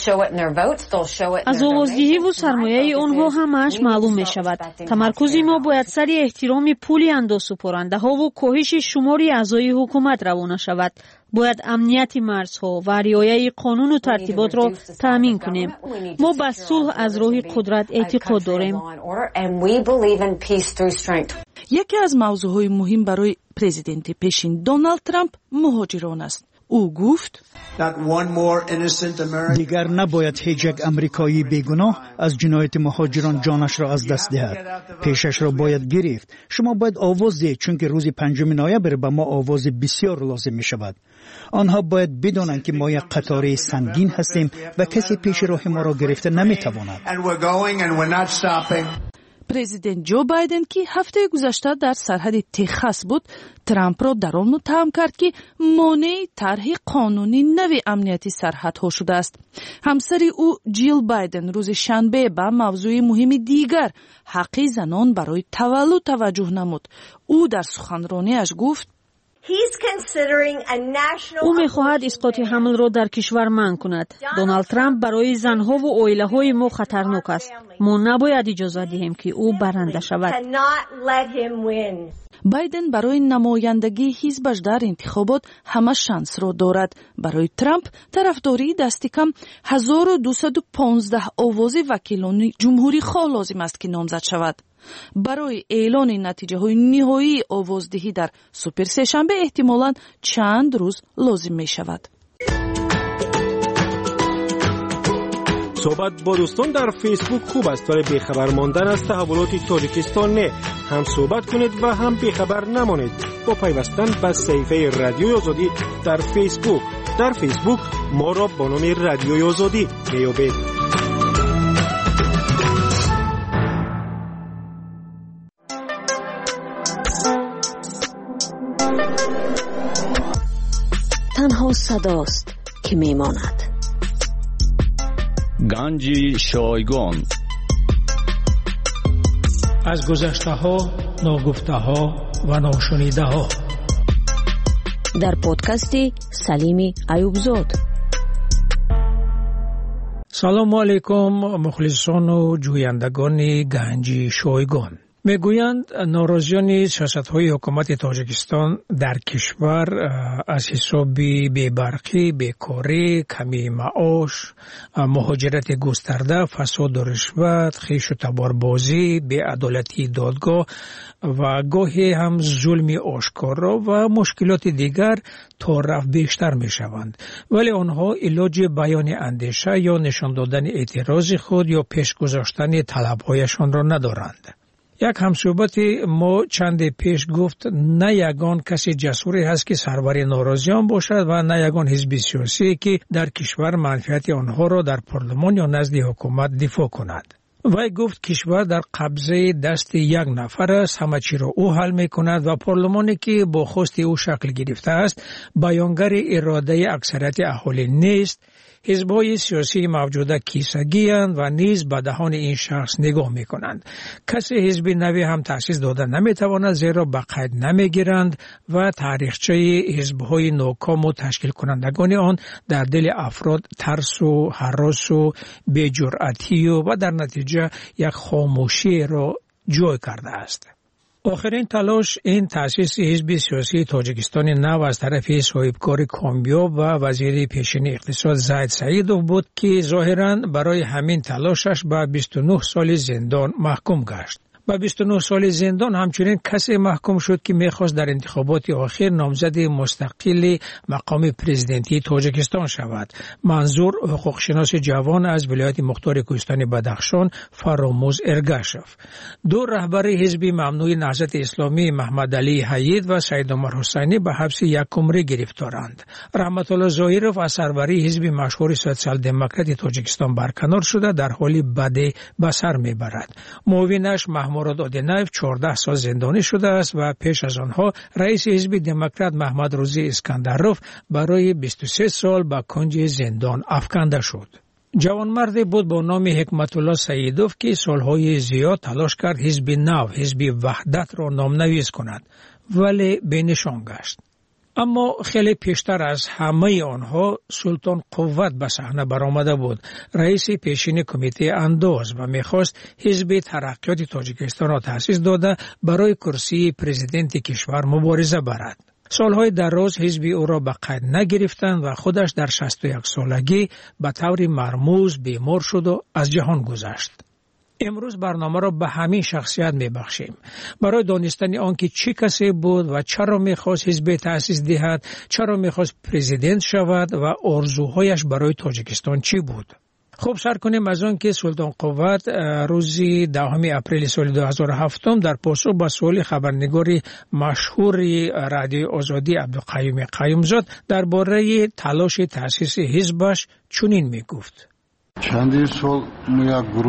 از آوازدهی و سرمایه آنها همش معلوم می شود. تمرکز ما باید سر احترام پول اندازه‌سپارنده ها و کاهش شمار اعضای حکومت روانه شود. باید امنیت مرزها و رعایت قانون و ترتیبات را تامین کنیم. ما به صلح از راه قدرت اعتقاد داریم. یکی از موضوعهای مهم برای پرزیدنت پیشین دونالد ترامپ مهاجران است. او گفت دیگر نباید هیچ یک امریکایی بیگناه از جنایت مهاجران جانش را از دست دهد. پیشش را باید گرفت. شما باید آواز دهید چون که روز پنجم نوامبر به ما آواز بسیار لازم می شود. آنها باید بدانند که ما یک قطاره سنگین هستیم و کسی پیش راه ما را گرفته نمی تواند. президент ҷо байден ки ҳафтаи гузашта дар сарҳади техас буд, трампро дар он муттаҳам кард ки монеи тарҳи қонуни нави амнияти сарҳадҳо шудааст. ҳамсари ӯ ҷил байден рӯзи шанбе ба мавзӯи муҳими дигар, ҳаққи занон барои таваллуд таваҷҷӯҳ намуд. ӯ дар суханронияш гуфт: ӯ мехоҳад исқоти ҳамлро дар кишвар манъ кунад. Доналд Трамп барои занҳову оилаҳои мо хатарнок аст. мо набояд иҷоза диҳем ки ӯ баранда шавад. байден барои намояндагии ҳизбаш дар интихобот ҳама шансро дорад. барои Трамп тарафдории дасти кам ҳазору дусаду понздаҳ овози вакилони ҷумҳурихоҳ лозим аст ки номзад шавад. барои эълони натиҷаҳои ниҳоии овоздиҳӣ дар суперсешанбе эҳтимолан чанд рӯз лозим мешавад. صحبت با دوستان در فیسبوک خوب است ولی بیخبر ماندن از تحولات تاجیکستان نه. هم صحبت کنید و هم بیخبر نمانید با پیوستن به صفحه رادیوی آزادی در فیسبوک. در فیسبوک ما را با نام رادیوی آزادی میابید. تنها صداست که میماند. گنجی شایگان از گذشته ها، ناگفته ها و ناشنیده ها در پادکست سلیم ایوبزاد. سلام علیکم مخلصان و جویندگان گنجی شایگان. میگویند ناراضیان سیاست‌های حکومت تاجیکستان در کشور از حساب بی‌برقی، بیکاری، کمی معاش، مهاجرت گسترده، فساد و رشوت، خویش و تباربازی، بی‌عدالتی دادگاه و گاهی هم ظلم آشکارا و مشکلات دیگر تا رفت بیشتر می‌شوند. ولی آنها علاج بیان اندیشه یا نشان دادن اعتراض خود یا پیش گذاشتن طلب‌هایشان را ندارند. یک همصحبت ما چند پیش گفت نه یگان کسی جسوری هست که سرور ناراضیان باشد و نه یگان حزب سیاسی که در کشور منفعت آنها را در پارلمان یا نزد حکومت دفاع کند. وی گفت کشور در قبضه دست یک نفر است، همه چی را او حل می کند و پارلمانی که با خواست او شکل گرفته است بیانگر اراده اکثریت اهالی نیست. حزب‌های سیاسی موجوده کیسگی‌اند و نیز به دهان این شخص نگاه می‌کنند. کسی حزب نوی هم تأسیس داده نمی‌تواند زیرا به قید نمی‌گیرند و تاریخچه حزب‌های ناکام و تشکیل کنندگان آن در دل افراد ترس و هراس و بی‌جرأتی و در نتیجه یک خاموشی را جای کرده است. آخرین تلاش این تأسیس حزب سیاسی تاجیکستان نو از طرف صاحبکار کامیاب و وزیر پیشین اقتصاد زاید سعیدوف بود که ظاهراً برای همین تلاشش به بیست و نه سال زندان محکوم گشت. با بیست و نه سال زندان همچنین کسی محکوم شد که میخواست در انتخابات آخر نامزد مستقل مقام پرزیدنتی تاجیکستان شود. منظور حقوقشناس جوان از ولایت مختار کوهستان بدخشان فراموز ارگاشف. دو رهبر حزب ممنوع نهضت اسلامی محمد علی حید و سید عمر حسینی به حبس یک عمره گرفتارند. رحمت الله ظاهرов از سروری حزب مشهور سوسیال دموکرات تاجیکستان برکنار شده در حالی بد به سر میبرد. معاونش محمود مراد آدینایف چهارده سال زندانی شده است و پیش از آنها رئیس حزب دموکرات محمد روزی اسکندروف برای بیست و سه سال به کنج زندان افکنده شد. جوانمردی بود با نام حکمت الله سعیدوف که سالهای زیاد تلاش کرد حزب نو، حزب وحدت را نامنویس کند ولی بینشان گشت. اما خیلی پیشتر از همه آنها سلطان قوت به صحنه برآمده بود. رئیس پیشین کمیته انداز و میخواست حزب ترقیات تاجیکستان را تأسیس داده برای کرسی پرزیدنت کشور مبارزه برد. سالهای دراز حزب او را به قید نگرفتند و خودش در شصت و یک سالگی به طور مرموز بیمار شد و از جهان گذشت. امروز برنامه را به همین شخصیت میبخشیم برای دانستن آنکه چه کسی بود و چرا میخواست حزب تأسیس دهد، چرا میخواست پرزیدنت شود و آرزوهایش برای تاجیکستان چی بود. خب سر کنیم از آن که سلطان قوت روز دهم اپریل سال دو هزار و هفت در پاسخ به سوال خبرنگاری مشهور رادیو آزادی عبدالقیوم قیومزاد درباره تلاش تأسیس حزبش چنین میگفت: چندین سال ما یک گروه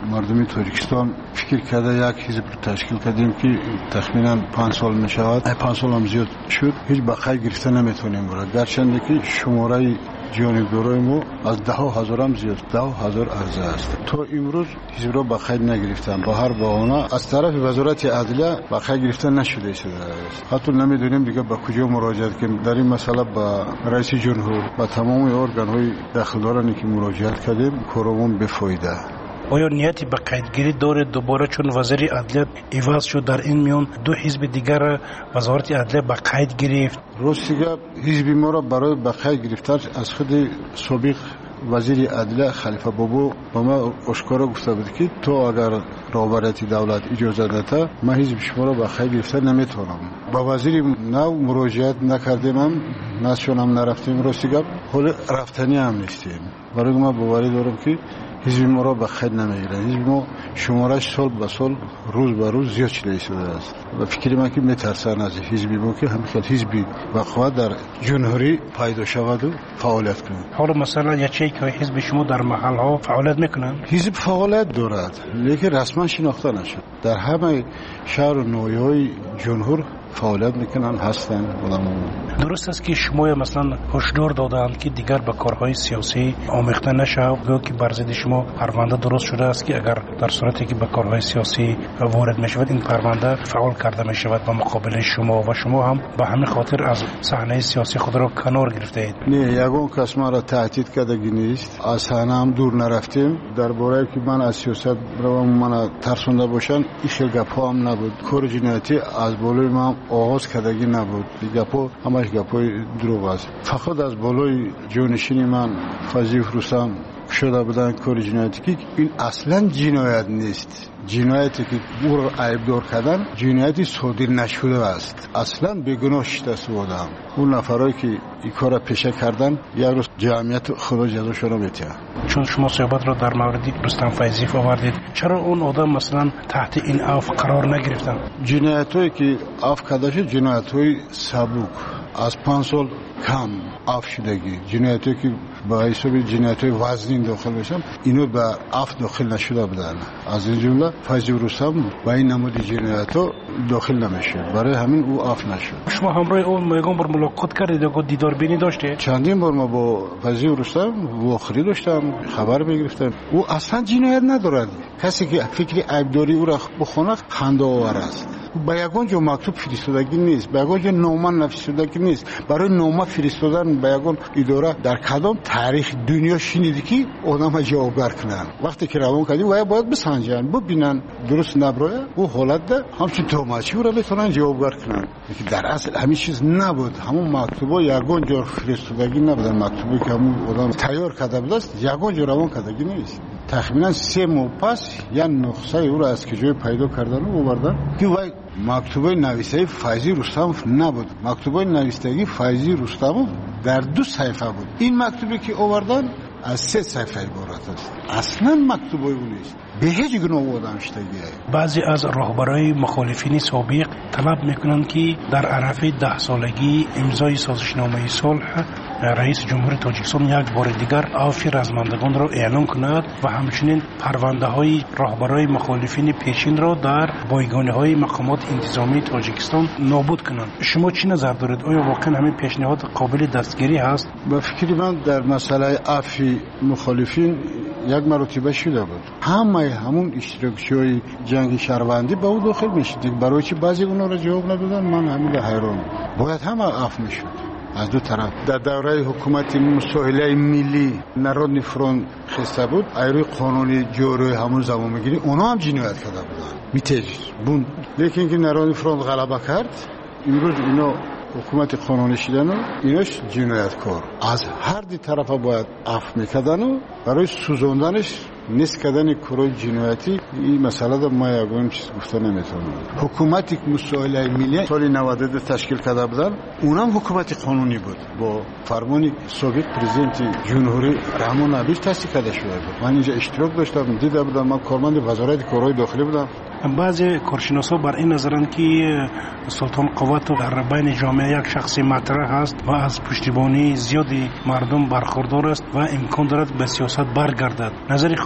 مردم تاجیکستان فکر کرده یک حزب تشکیل کردیم که تخمینا پنج سال می شود. پنج سال هم زیاد شد. هیچ بقای گرفته نمیتونیم برای گرچنده که شماره جانبدارای ما از ده هزار هم زیاد ده هزار عرضه است. تا امروز حزب را بقای نگرفتن. با هر بهانه از طرف وزارت عدلیه بقای گرفته نشده است. حتی نمیدونیم دیگه به کجا مراجعه کنیم. در این مسئله با رئیس جمهور و تمام ارگان های داخلدارانی که مراجعت کردیم کارمون بفایده. آیا نیتی به قیدگیری داره دوباره چون وزیر عدلیه عوض شد در این میان دو حزب دیگر وزارت عدلیه به قید گرفت؟ راستیگه حزب ما را برای به قید گرفتن از خود سابق وزیر عدلیه خلیفه بابو با ما اشکارا گفته بود که تو اگر رهبریت دولت اجازه داده من حزب شما را به قید گرفتن نمیتونم. با وزیر نو مراجعت نکردیم هم نشونم نرفتیم. راستیگه حال رفتنی هم نیستیم. برای ما باوری دارم که حزب ما را به خود نمیگیره. حزب ما شمارش سال به سال روز به روز زیاد شده شده است و فکر من که میترسن از حزب ما که همین حزبی وقوع در جمهوری پیدا شود و فعالیت کنند. حالا مثلا یکی که حزب شما در محل ها فعالیت میکنن؟ حزب فعالیت دارد لیکن رسما شناخته نشد. در همه شهر و ناحیه‌های جمهور فعالیت میکنن هستن آدم‌ها. درست است که شما مثلا هشدار دادند که دیگر به کارهای سیاسی آمیخته نشه و که بر ضد شما پرونده درست شده است که اگر در صورتی که به کارهای سیاسی وارد میشود این پرونده فعال کرده میشود به مقابل شما و شما هم به همین خاطر از صحنه سیاسی خود را کنار گرفته اید. نه یگان کس ما را تهدید کردگی نیست. از صحنه هم دور نرفتیم. درباره که من از سیاست رو من ترسونده باشن این گپا هم نبود. کار جنایتی از بالای ما آغاز کردگی نبود. گپا همش گپای دروغ است. فقط از بالای جانشین من فضیل رستم شده بودن کار جنایتی که این اصلا جنایت نیست. جنایتی که او را عیبدار کردن جنایتی صادر نشده است. اصلا بیگناه شده سودم. اون نفرایی که این کار را پیشه کردن یک روز جمعیت خدا جزاشون رو میده. چون شما صحبت را در مورد رستم فیضی آوردید چرا اون آدم مثلا تحت این عفو قرار نگرفتن؟ جنایتایی که عفو کرده شد جنایت‌های سبک از پنج سال کم عفو شدگی. جنایتایی که با حساب جنایت‌های وزنی داخل بشن اینو به عفو داخل نشده بودن. از این جمله فیضی رستم با این نمود جنایت‌ها داخل نمیشه. برای همین او عفو نشد. شما همراه اون میگم بر ملاقات کردید و دیدار بینی داشتید؟ چندین بار ما با فیضی رستم واخری داشتم خبر میگرفتم. او اصلا جنایت ندارد. کسی که فکری عیبداری او را بخونه خنده آور است. با یگان جو مکتوب فرستادگی نیست. با یگان جو نامه نوشتگی نیست. برای نامه فرستادن با یگان اداره در کدام تاریخ دنیا شنیدی که آدم جوابگر کنن. وقتی که روان کردی باید باید بسنجن ببینن درست نبره او حالت ده همچین توماچی را بتونن جوابگر کنن. که در اصل همین چیز نبود. همون مکتوبا یگان جو فرستادگی نبودن. مکتوبی که همون آدم تیار کرده بود است یگان جو روان کردگی نیست. تقریبا سه ماه پس یا نسخه او را از کجای پیدا کردن و آوردن که وای مکتوبای نویسندگی فیضی رستم نبود. مکتوبای نویسندگی فیضی رستم در دو صفحه بود. این مکتوبی که آوردن از سه صفحه عبارت است. اصلا مکتوبای اون نیست. به هیچ گونه آدم شدگی. بعضی از رهبرای مخالفین سابق طلب میکنند که در عرف ده سالگی امضای سازشنامه صلح رئیس جمهور تاجیکستان یک بار دیگر عفو رزمندگان را اعلام کند و همچنین پرونده های رهبرای مخالفین پیشین را در بایگانی های مقامات انتظامی تاجیکستان نابود کنند. شما چی نظر دارید؟ آیا واقعا همین پیشنهاد قابل دستگیری هست؟ به فکر من در مسئله عفو مخالفین یک مرتبه شده بود. همه همون اشتراکچی‌های جنگ شهروندی به او داخل میشد. برای چی بعضی اونا را جواب ندادن؟ من همین حیران. باید همه عفو میشد. از دو طرف در دوره حکومت مساهله ملی نارودنی فرونت خسته بود ایروی قانونی جوری همون زمان میگیری اونا هم جنایت کرده بودن میتیج بون لیکن که نارودنی فرونت غلبه کرد امروز اینا حکومت قانونی شدن و ایناش جنایتکار از هر دی طرف باید عفو میکردن و برای سوزوندنش نیست کردن کارهای جنایتی این مسئله در ما یگان چیز گفته نمیتونم. حکومتی که مساهله ملی سال نود و دو تشکیل کرده بودن اونم حکومت قانونی بود با فرمان سابق پرزیدنت جمهوری رحمان ابیش تصدیق کرده شده بود. من اینجا اشتراک داشتم دیده بودم. من کارمند وزارت کارهای داخلی بودم. بعضی کارشناسا بر این نظرند که سلطان قوت در بین جامعه یک شخصی مطرح است و از پشتیبانی زیادی مردم برخوردار است و امکان دارد به سیاست برگردد. نظر خود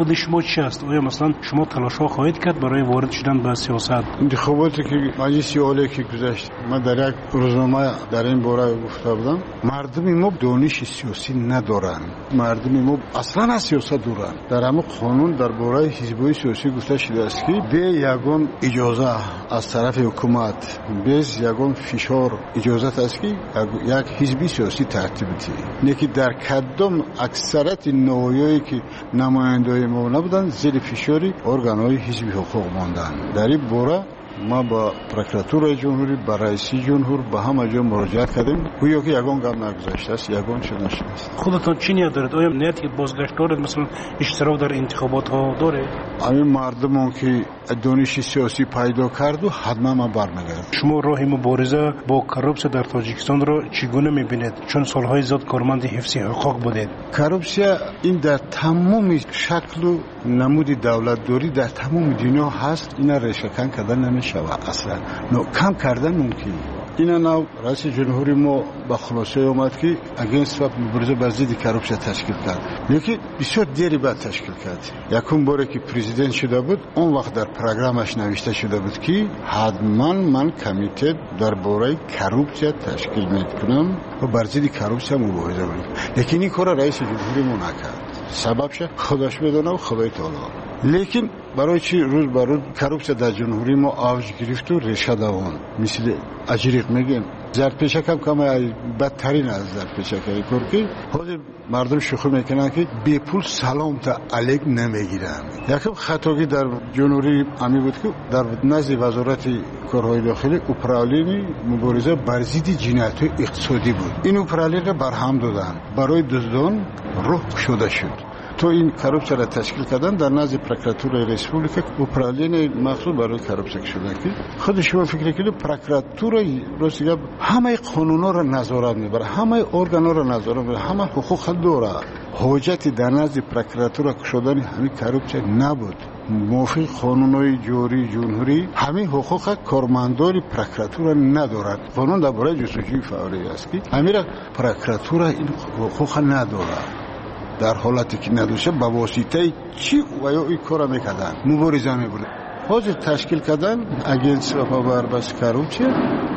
خود شما چی است؟ آیا مثلا شما تلاش ها خواهید کرد برای وارد شدن به سیاست؟ انتخاباتی که مجلس عالی که گذشت من در یک روزنامه در این باره گفته بودم مردم ما دانش سیاسی ندارن، مردم ما اصلا از سیاست دورن. در همه قانون در باره حزب‌های سیاسی گفته شده است که به یگان اجازه از طرف حکومت bez یگان فشار اجازه است که یک حزبی سیاسی ترتیب بده. نکی در کدام اکثریت نوعی که نماینده‌های ما نبودن زیر فشاری ارگان‌های حزبی حقوق ماندن. در این باره ما با پروکراتور جمهوری با رئیس جمهور با همه جا مراجعه کردیم گویا که یگان گام نگذاشته است، یگان شده است. خودتان چی نیت دارید؟ آیا نیتی بازگشت دارید مثلا اشتراک در انتخابات ها داره؟ همین مردمون که دانش سیاسی پیدا کرد و حتما ما برمیگردیم. شما راه مبارزه با کروپسیا در تاجیکستان را چگونه میبینید؟ چون سالهای زیاد کارمند حفظ حقوق بودید. کروپسیا این در تمام شکل و نمود دولت داری در تمام دنیا هست. اینا ریشه‌کن کردن نمیشه اصلا نو کم کردن ممکن. اینا نو رئیس جمهوری ما با خلاصه اومد که اگینست و مبارزه با ضد کروپسیا تشکیل کرد، لیکن بسیار دیری بعد تشکیل کرد. یکم باره که پرزیدنت شده بود اون وقت در پروگرامش نوشته شده بود که حتما من کمیته درباره کروپسیا تشکیل میکنم و بر ضد کروپسیا مبارزه میکنم، لیکن این کار رئیس جمهوری ما نکرد. سببش خودش بدونه و خدای تعالی. لیکن برای چی روز بر روز کروپسیا در جمهوری ما آوج گرفت و ریشه دوان مثل اجریق میگن زرپیشک هم کم بدترین از زرپیشک کار که حاضر مردم شوخی میکنن که بی پول سلام تا علیک نمیگیرن. یکم خطاگی در جمهوری امی بود که در نزد وزارت کارهای داخلی اپرالین مبارزه بر ضد جنایت‌های اقتصادی بود. این اپرالین را برهم دادن برای دزدان روح شده شد. تو این کروپسیا را تشکیل کردن در نزد پروکراتور ریسپوبلیک اپرالین مخصوص برای کروپسیا شده که خود شما فکر کنید پروکراتور روسیه همه قانونا را نظارت میبره، همه ارگانا را نظارت میبره، همه حقوق داره. حجت در نزد پروکراتور شدن همین کروپسیا نبود. موافق قانونهای جاری جمهوری همین حقوق کارمندان پروکراتور ندارد. قانون درباره جستجوی فوری است که همین پروکراتور این حقوق نداره. در حالتی که ندوشه با واسطه چی و یا این کار میکردن مبارزه میبونه. حاضر تشکیل کردن اگینست و پابربست کروپسیا.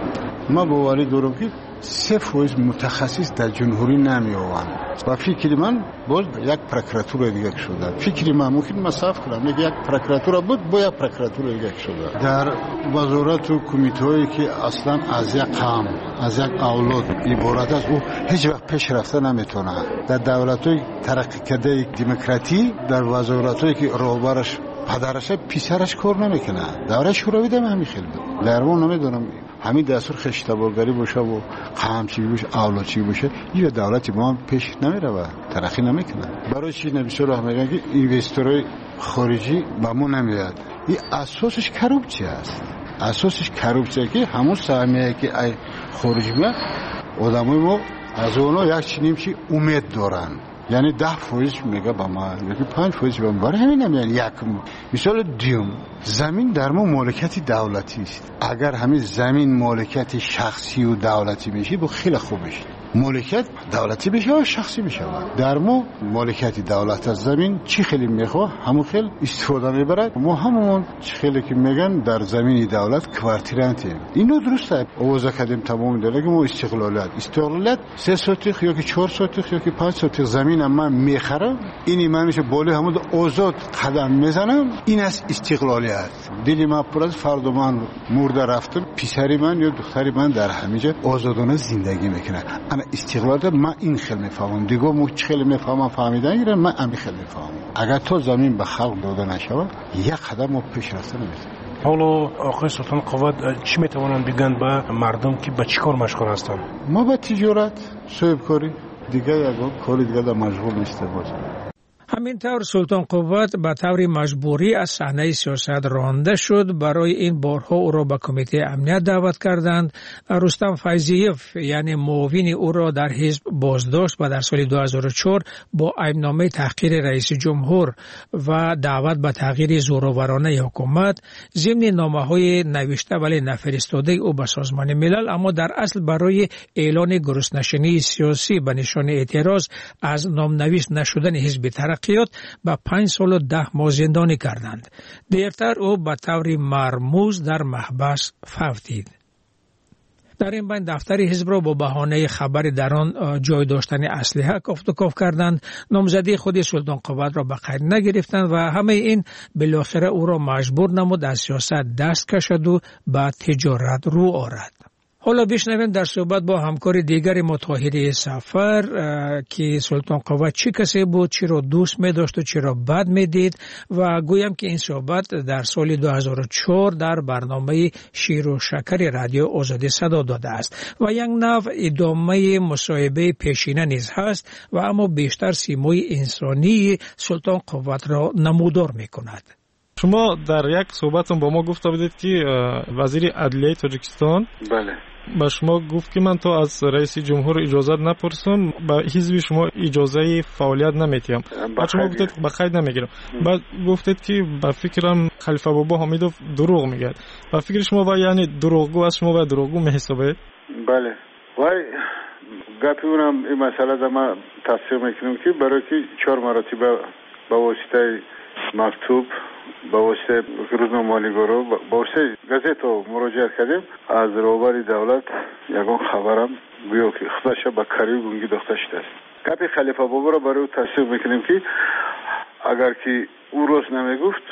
ما باوری دارم که سه فویز متخصص در جمهوری نمی آوان و فکر من باز یک پروکراتور دیگه شده. فکر من ممکن مصرف کنم میگه یک پروکراتور بود با یک پروکراتور دیگه شده. در وزارت و کمیته هایی که اصلا از یک قوم از یک اولاد عبارت است او هیچ وقت پیش رفته نمیتونه. در دولت های ترقی کرده دموکراتی در وزارت هایی که راهبرش پدرش پیسرش کار نمیکنه. دوره شوروی دم همین خیلی بود. درمون نمیدونم همین دستور خشتبارگری باشه و قمچی باشه اولادچی باشه این دولت ما هم پیش نمیره و ترقی نمیکنه. برای چی نبی الله میگن که اینوستورهای خارجی به ما نمیاد. این اساسش کروپسیا است. اساسش کروپسیا که همون سهمیه که ای خارجی میاد آدمای ما از اونها یک چنین چی امید دارن. یعنی ده فویز میگه با ما یکی پنج فویز با ما برای همین نمیان. یک مثال دیوم زمین در ما مالکیت دولتی است. اگر همین زمین مالکیت شخصی و دولتی میشه با خیلی خوب میشه. مالکیت دولتی بشه و شخصی بشه. در ما مالکیت دولت از زمین چی خیلی میخواه همون خیلی استفاده میبرد. ما همون چی خیلی که میگن در زمین دولت کوارتیرانتیم. اینو درسته آوازه کردیم تمام داره که ما استقلالیت استقلالیت سه سوتیخ یا که چهار سوتیخ یا که پنج سوتیخ زمین من میخرم اینی من میشه بالا همون آزاد قدم میزنم. این از استقلالیت. دلی من پر از فرد من مرده رفتم پسری من یا دختری من در همینجا آزادانه زندگی میکنه. استقلال من این خیلی میفهمم دیگه مو خیلی میفهمم فهمیدن ایران من امی خیلی میفهمم. اگر تو زمین به خلق داده نشود یک قدم ما پیش رفته نمیتونیم. حالا آقای سلطان قوت چی میتوانند بگن به مردم که به چی کار مشغول هستند؟ ما به تجارت صاحبکاری دیگه یک کاری دیگه در مشغول نیستیم. همینطور سلطان قوت به طور مجبوری از صحنه سیاست رانده شد. برای این بارها او را به کمیته امنیت دعوت کردند. رستم فیضیف یعنی معاون او را در حزب بازداشت و در سال دو هزار و چهار با ایمنامه تحقیر رئیس جمهور و دعوت به تغییر زورآورانه حکومت ضمن نامه‌های نوشته ولی نفرستاده او به سازمان ملل، اما در اصل برای اعلان گرسنه‌شینی سیاسی به نشان اعتراض از نامنویس نشدن حزب ترقی احتیاط به پنج سال و ده ماه زندانی کردند. دیرتر او به طور مرموز در محبس فوتید. در این بین دفتر حزب را با بهانه خبر در آن جای داشتن اسلحه کافت و کاف کردند. نامزدی خود سلطان قوت را به قید نگرفتند و همه این بالاخره او را مجبور نمود از سیاست دست کشد و به تجارت رو آرد. حالا بشنویم در صحبت با همکار دیگر ما طاهر سفر که سلطان قوت چه کسی بود، چرا دوست می داشت و چرا بد می دید و گویم که این صحبت در سال دو هزار و چهار در برنامه شیر و شکر رادیو آزادی صدا داده است و یک نوع ادامه مصاحبه پیشینه نیز هست و اما بیشتر سیمای انسانی سلطان قوت را نمودار می کند. شما در یک صحبتون با ما گفته بودید که وزیر عدلیه تاجیکستان بله با شما گفت که من تو از رئیس جمهور اجازه نپرسم، با حزب شما اجازه فعالیت نمیتیم. بعد شما گفتید به خیر نمیگیرم. بعد گفتید که به فکرم خلیفه بابا حمیدوف دروغ میگه. با فکر شما و یعنی دروغگو از شما و دروغگو میحسابید؟ بله. وای گپی اونم این مسئله در ما تصدیق میکنم که برای که چهار مرتبه با واسطه مکتوب با واسطه روزنامه مالیگارو با واسطه گازت مراجعه کردیم از روبر دولت یگان خبرم گویا که خودش با کاری گونگی داشته است. گپی خلیفه بابا را برای تصدیق میکنیم که اگر که او روز نمیگفت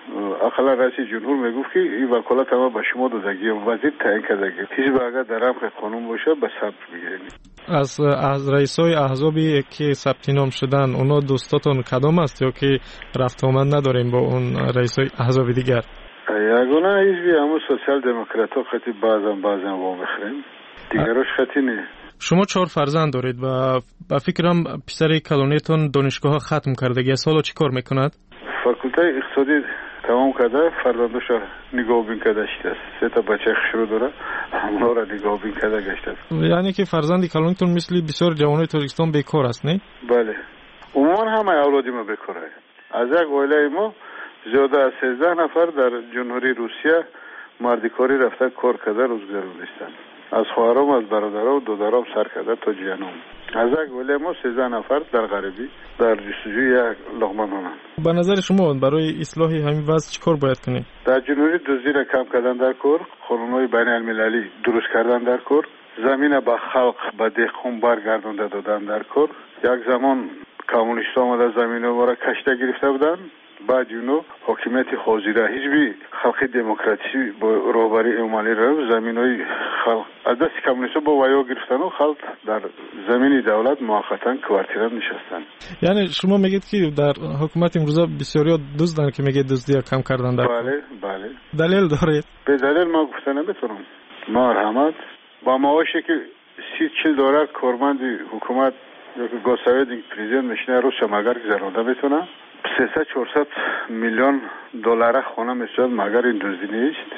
اقلا رئیس جمهور میگفت که این وکالت ما به شما دادگی وزیر تعیین کردگی حزب اگر در رمق قانون باشه به ثبت میگیریم. از از رئیسای احزابی که ثبت نام شدن اونا دوستاتون کدام است یا که رفت آمد نداریم با اون رئیسای احزاب دیگر؟ یگانه حزبی همون سوسیال دموکرات ها خطی بعضا بعضا با میخریم دیگرش خطی نه. شما چهار فرزند دارید و با فکرم پسر کلونیتون دانشگاه ختم کردگی سالا چی کار میکند؟ فاکولته اقتصادی تمام کرده، فرزندش نگاه بین کرده است. سه تا بچه خشرو داره، همونا را نگاه بین کرده گشته است. یعنی که فرزندی کلونتون مثل بسیار جوانای تاجیکستان بیکار است، نه؟ بله. عموما همه اولادی ما بیکاره. از یک عائله ما زیاده از سیزده نفر در جمهوری روسیه مردکاری رفته کار کرده روزگار نیستند. از خواهرام، از برادرام و دودرام سر کرده تا جیانم. از یک عائله ما سیزده نفر در غربی در جستجوی یک لقمه نان. به نظر شما برای اصلاح همین وضع چیکار باید کنیم؟ در جمهوری دزدی را کم کردن در کار، قانون‌های بین المللی درست کردن در کار، زمین به خلق به دهقان برگردانده دادن در کار. یک زمان کمونیست‌ها آمده زمین ما را کشته گرفته بودند، بعد اونو حاکمیت حاضره حزب خلق دموکراسی با رهبری امالی را زمینای خلق از دست کمونیست‌ها با ویا گرفتن و خلق در زمین دولت موقتا کوارتیره نشستن. یعنی شما میگید که در حکومت امروزه بسیاری دزدن که میگید دزدی کم کردن در بله بله دلیل دارید؟ به دلیل ما گفتن نمیتونم. مرحمت با معاشی که سی چل دلار کارمند حکومت یا که گوساوید پرزیدنت میشنه رو شماگر گذرانده میتونه سیصد چهارصد میلیون دلار خونه میشود مگر این دزدی نیست.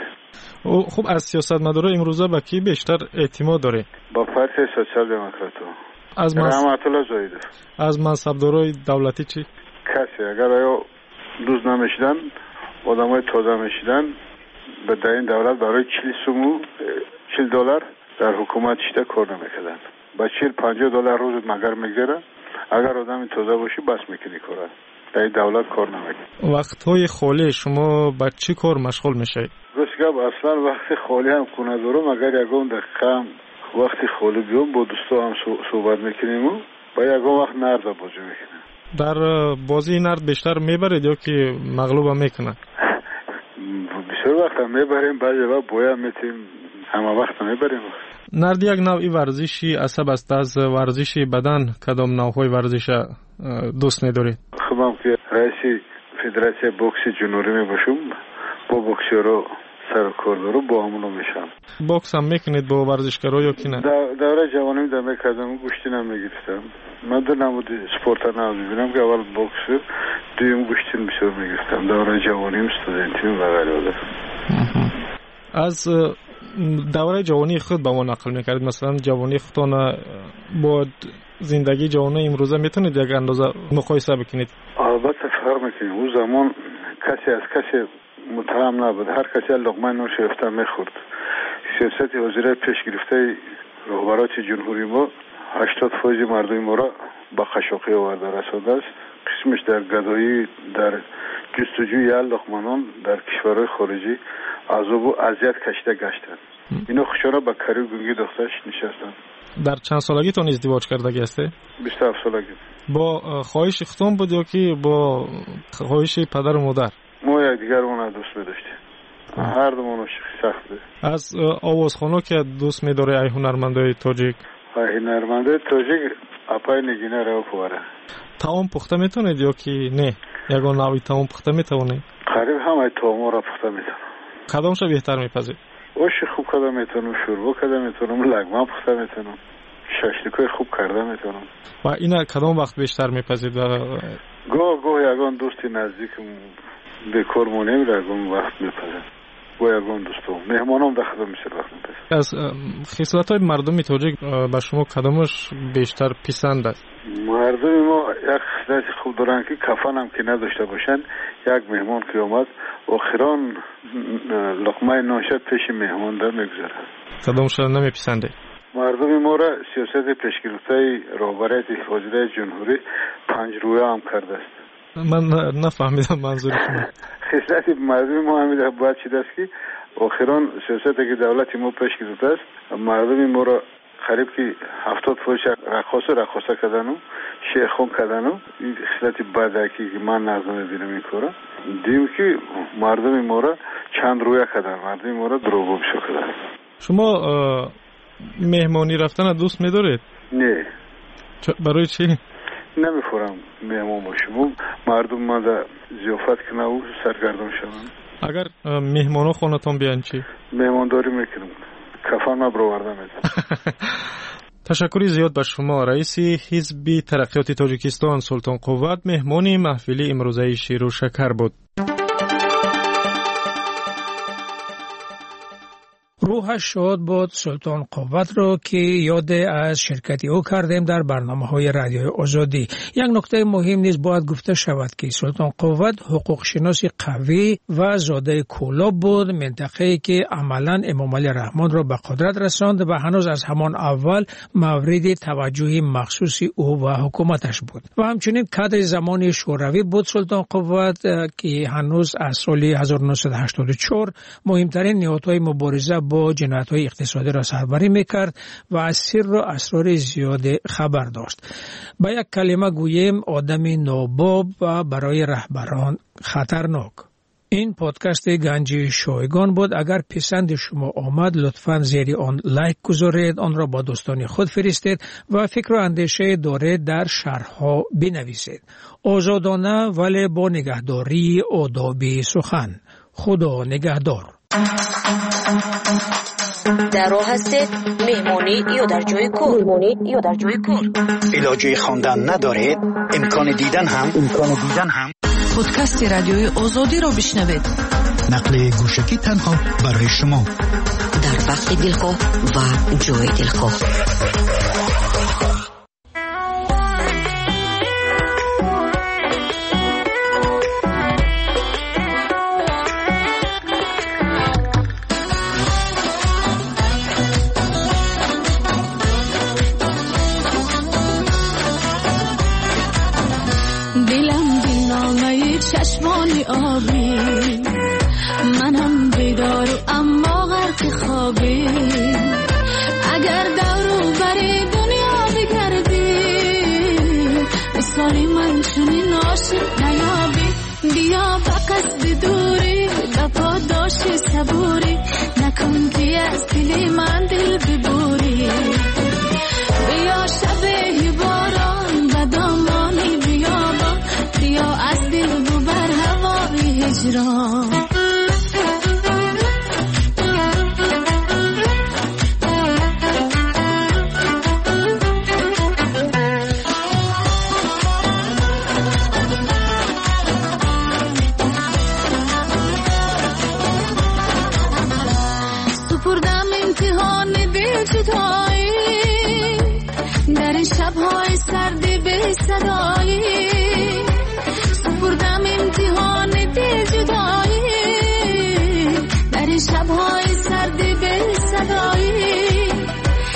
خب از سیاستمدارا امروزه با کی بیشتر اعتماد داره؟ با پارتی سوسیال دموکراتو. از رحمت الله زاید. از منصبدارای دولتی چی؟ کسی اگر آیا دوز نمیشدن آدمای تازه میشدن به در این دولت برای چهل سومو چهل دلار در حکومت شده کار نمیکردن. با چهل پنجاه دلار روز مگر میگذره اگر آدم تازه باشی بس میکنی کاره. در دولت کار نمیکنه. وقت‌های خالی شما با چی کار مشغول میشید؟ گفتم اصلا وقت خالی هم کنه دارم اگر یکم دقیقه وقتی خالی بیام با دوستا هم صحبت میکنیم و با یکم وقت نرد بازی میکنیم. در بازی نرد بیشتر میبرید یا که مغلوب هم میکنه؟ بسیار وقت هم میبریم بعضی وقت باید میتیم همه وقت هم میبریم. نرد یک نوعی ورزشی عصب است. از ورزش بدن کدام نوعهای ورزش دوست ندارید؟ خودم که رئیس فدراسیون بوکس جنوبی می باشم با بوکسورا سر کار دارم با همونو میشم. بوکس هم میکنید با ورزشکارا یا کی نه؟ دوره جوانی در میکردم گوشتی نمیگرفتم. من در نمودی سپورت ها نمیبینم که اول بوکس دویم گوشتی بسیار میگرفتم. دوره جوانیم استودنتیم و غیره. از دوره جوانی خود با ما نقل میکردید، مثلا جوانی خودتان با زندگی جوانی امروزه میتونید یک اندازه مقایسه بکنید؟ البته فرق میکنه. اون زمان کسی از کسی متهم نبود، هر کسی لقمه نون شرفته میخورد. سیاست وزیر پیش گرفته رهبرات جمهوری ما هشتاد فیصد مردم ما را با خشاقی آورده رسانده است. قسمش در گدایی، در جستجوی لقمانان در کشورهای خارجی عذاب و اذیت کشیده گشتند. اینا خوشحالا با کاری گونگی دخترش نشستن. در چند سالگیتون ازدواج کردگی هسته؟ بیست و هفت سالگی. با خواهش ختم بود یا که با خواهش پدر و مادر؟ ما یک دیگر اون دوست می‌داشتیم. هر دومون عاشق سخت بود. از آوازخوان‌ها که دوست می‌داره ای هنرمندای تاجیک؟ ای هنرمندای تاجیک اپای نگینه رو پواره. تاون پخته میتونید یا که نه؟ یگان نوعی تاون پخته میتونید؟ قریب همه تاون را پخته میتونم. کدامش بهتر میپذید؟ اوش خوب کرده میتونم، شوربا کرده میتونم، لگمه پخته میتونم، ششلیکای خوب کرده میتونم. و اینا کدام وقت بیشتر میپذید؟ گاه گاه یگان دوستی نزدیکم به کار مونیم رگون وقت میپذید. گاه یگان دوستم مهمانم در خدمت میشه وقت میپذید. از خصلت‌های مردمی تاجیک به شما کدامش بیشتر پسند است؟ مردم ما یک خصلت خوب دارن که کفن هم که نداشته باشن. یک مهمان که اومد آخران لقمه ناشد پیش مهمان در میگذاره. کدامش نمیپسنده؟ مردم ما را سیاست پیشگرفته رهبریت وزیر جمهوری پنج رویه هم کرده است. من نفهمیدم منظور شما. خصلت مردم ما همین باید چیده است که آخران سیاست که دولت ما پیش گرفته است مردم ما را قریب که هفتاد فوش رقاص رقاصه کردن و شیخون کردن و این خصلت بدکی که من نظر میبینم این کارا. دیم که مردم ما را چند رویه کردن، مردم ما را دروغگو کردن. شما مهمانی رفتن دوست می‌دارید؟ نه. برای چی؟ نمی‌خورم مهمان باشم. مردم ما در ضیافت کنه و سرگردان شوند. اگر مهمانو خونتون بیان چی؟ مهمانداری میکنم. کفن ما برآورده می‌کنم. تشکری زیاد به شما. رئیس حزب ترقیات تاجیکستان سلطان قوت مهمانی محفل امروزه شیر و شکر بود. روحش شاد بود سلطان قوت رو که یاد از شرکتی او کردیم در برنامه های رادیوی آزادی. یک نکته مهم نیز باید گفته شود که سلطان قوت حقوق شناسی قوی و زاده کولاب بود، منطقه‌ای که عملاً امام علی رحمان را به قدرت رساند و هنوز از همان اول مورد توجه مخصوصی او و حکومتش بود. و همچنین کادر زمانی شوروی بود سلطان قوت که هنوز از سال هزار و نهصد و هشتاد و چهار مهمترین نهادهای مبارزه با جنایت‌های اقتصادی را سربری می‌کرد و از سر و اسرار زیاد خبر داشت. با یک کلمه گوییم آدم ناباب و برای رهبران خطرناک. این پادکست گنجی شایگان بود. اگر پسند شما آمد لطفاً زیر آن لایک گذارید، آن را با دوستان خود فرستید و فکر و اندیشه دارید در شرح‌ها بنویسید. آزادانه ولی با نگهداری آداب سخن. خدا نگهدار. در راه هستید مهمانی یا در جای کار مهمانی یا در جای کار علاجه خواندن ندارید امکان دیدن هم امکان دیدن هم پادکست رادیوی آزادی را بشنوید. نقل گوشکی تنها برای شما در وقت دلخواه و جای دلخواه. چشمانی آبی منم بیدار اما غرق خوابی اگر دورو بری دنیا بگردی مثالی من چونی عاشق نیابی بیا با قصد دوری با پاداشی صبوری نکن که از دل من دل ببوری بیا شبه باران و دامانی بیابان بیا از دل ببر هوای هجران سپردم امتحان دل جدایی در این شبهای سردی به صدایی سپردم امتحان دل جدایی در این شبهای سردی به صدایی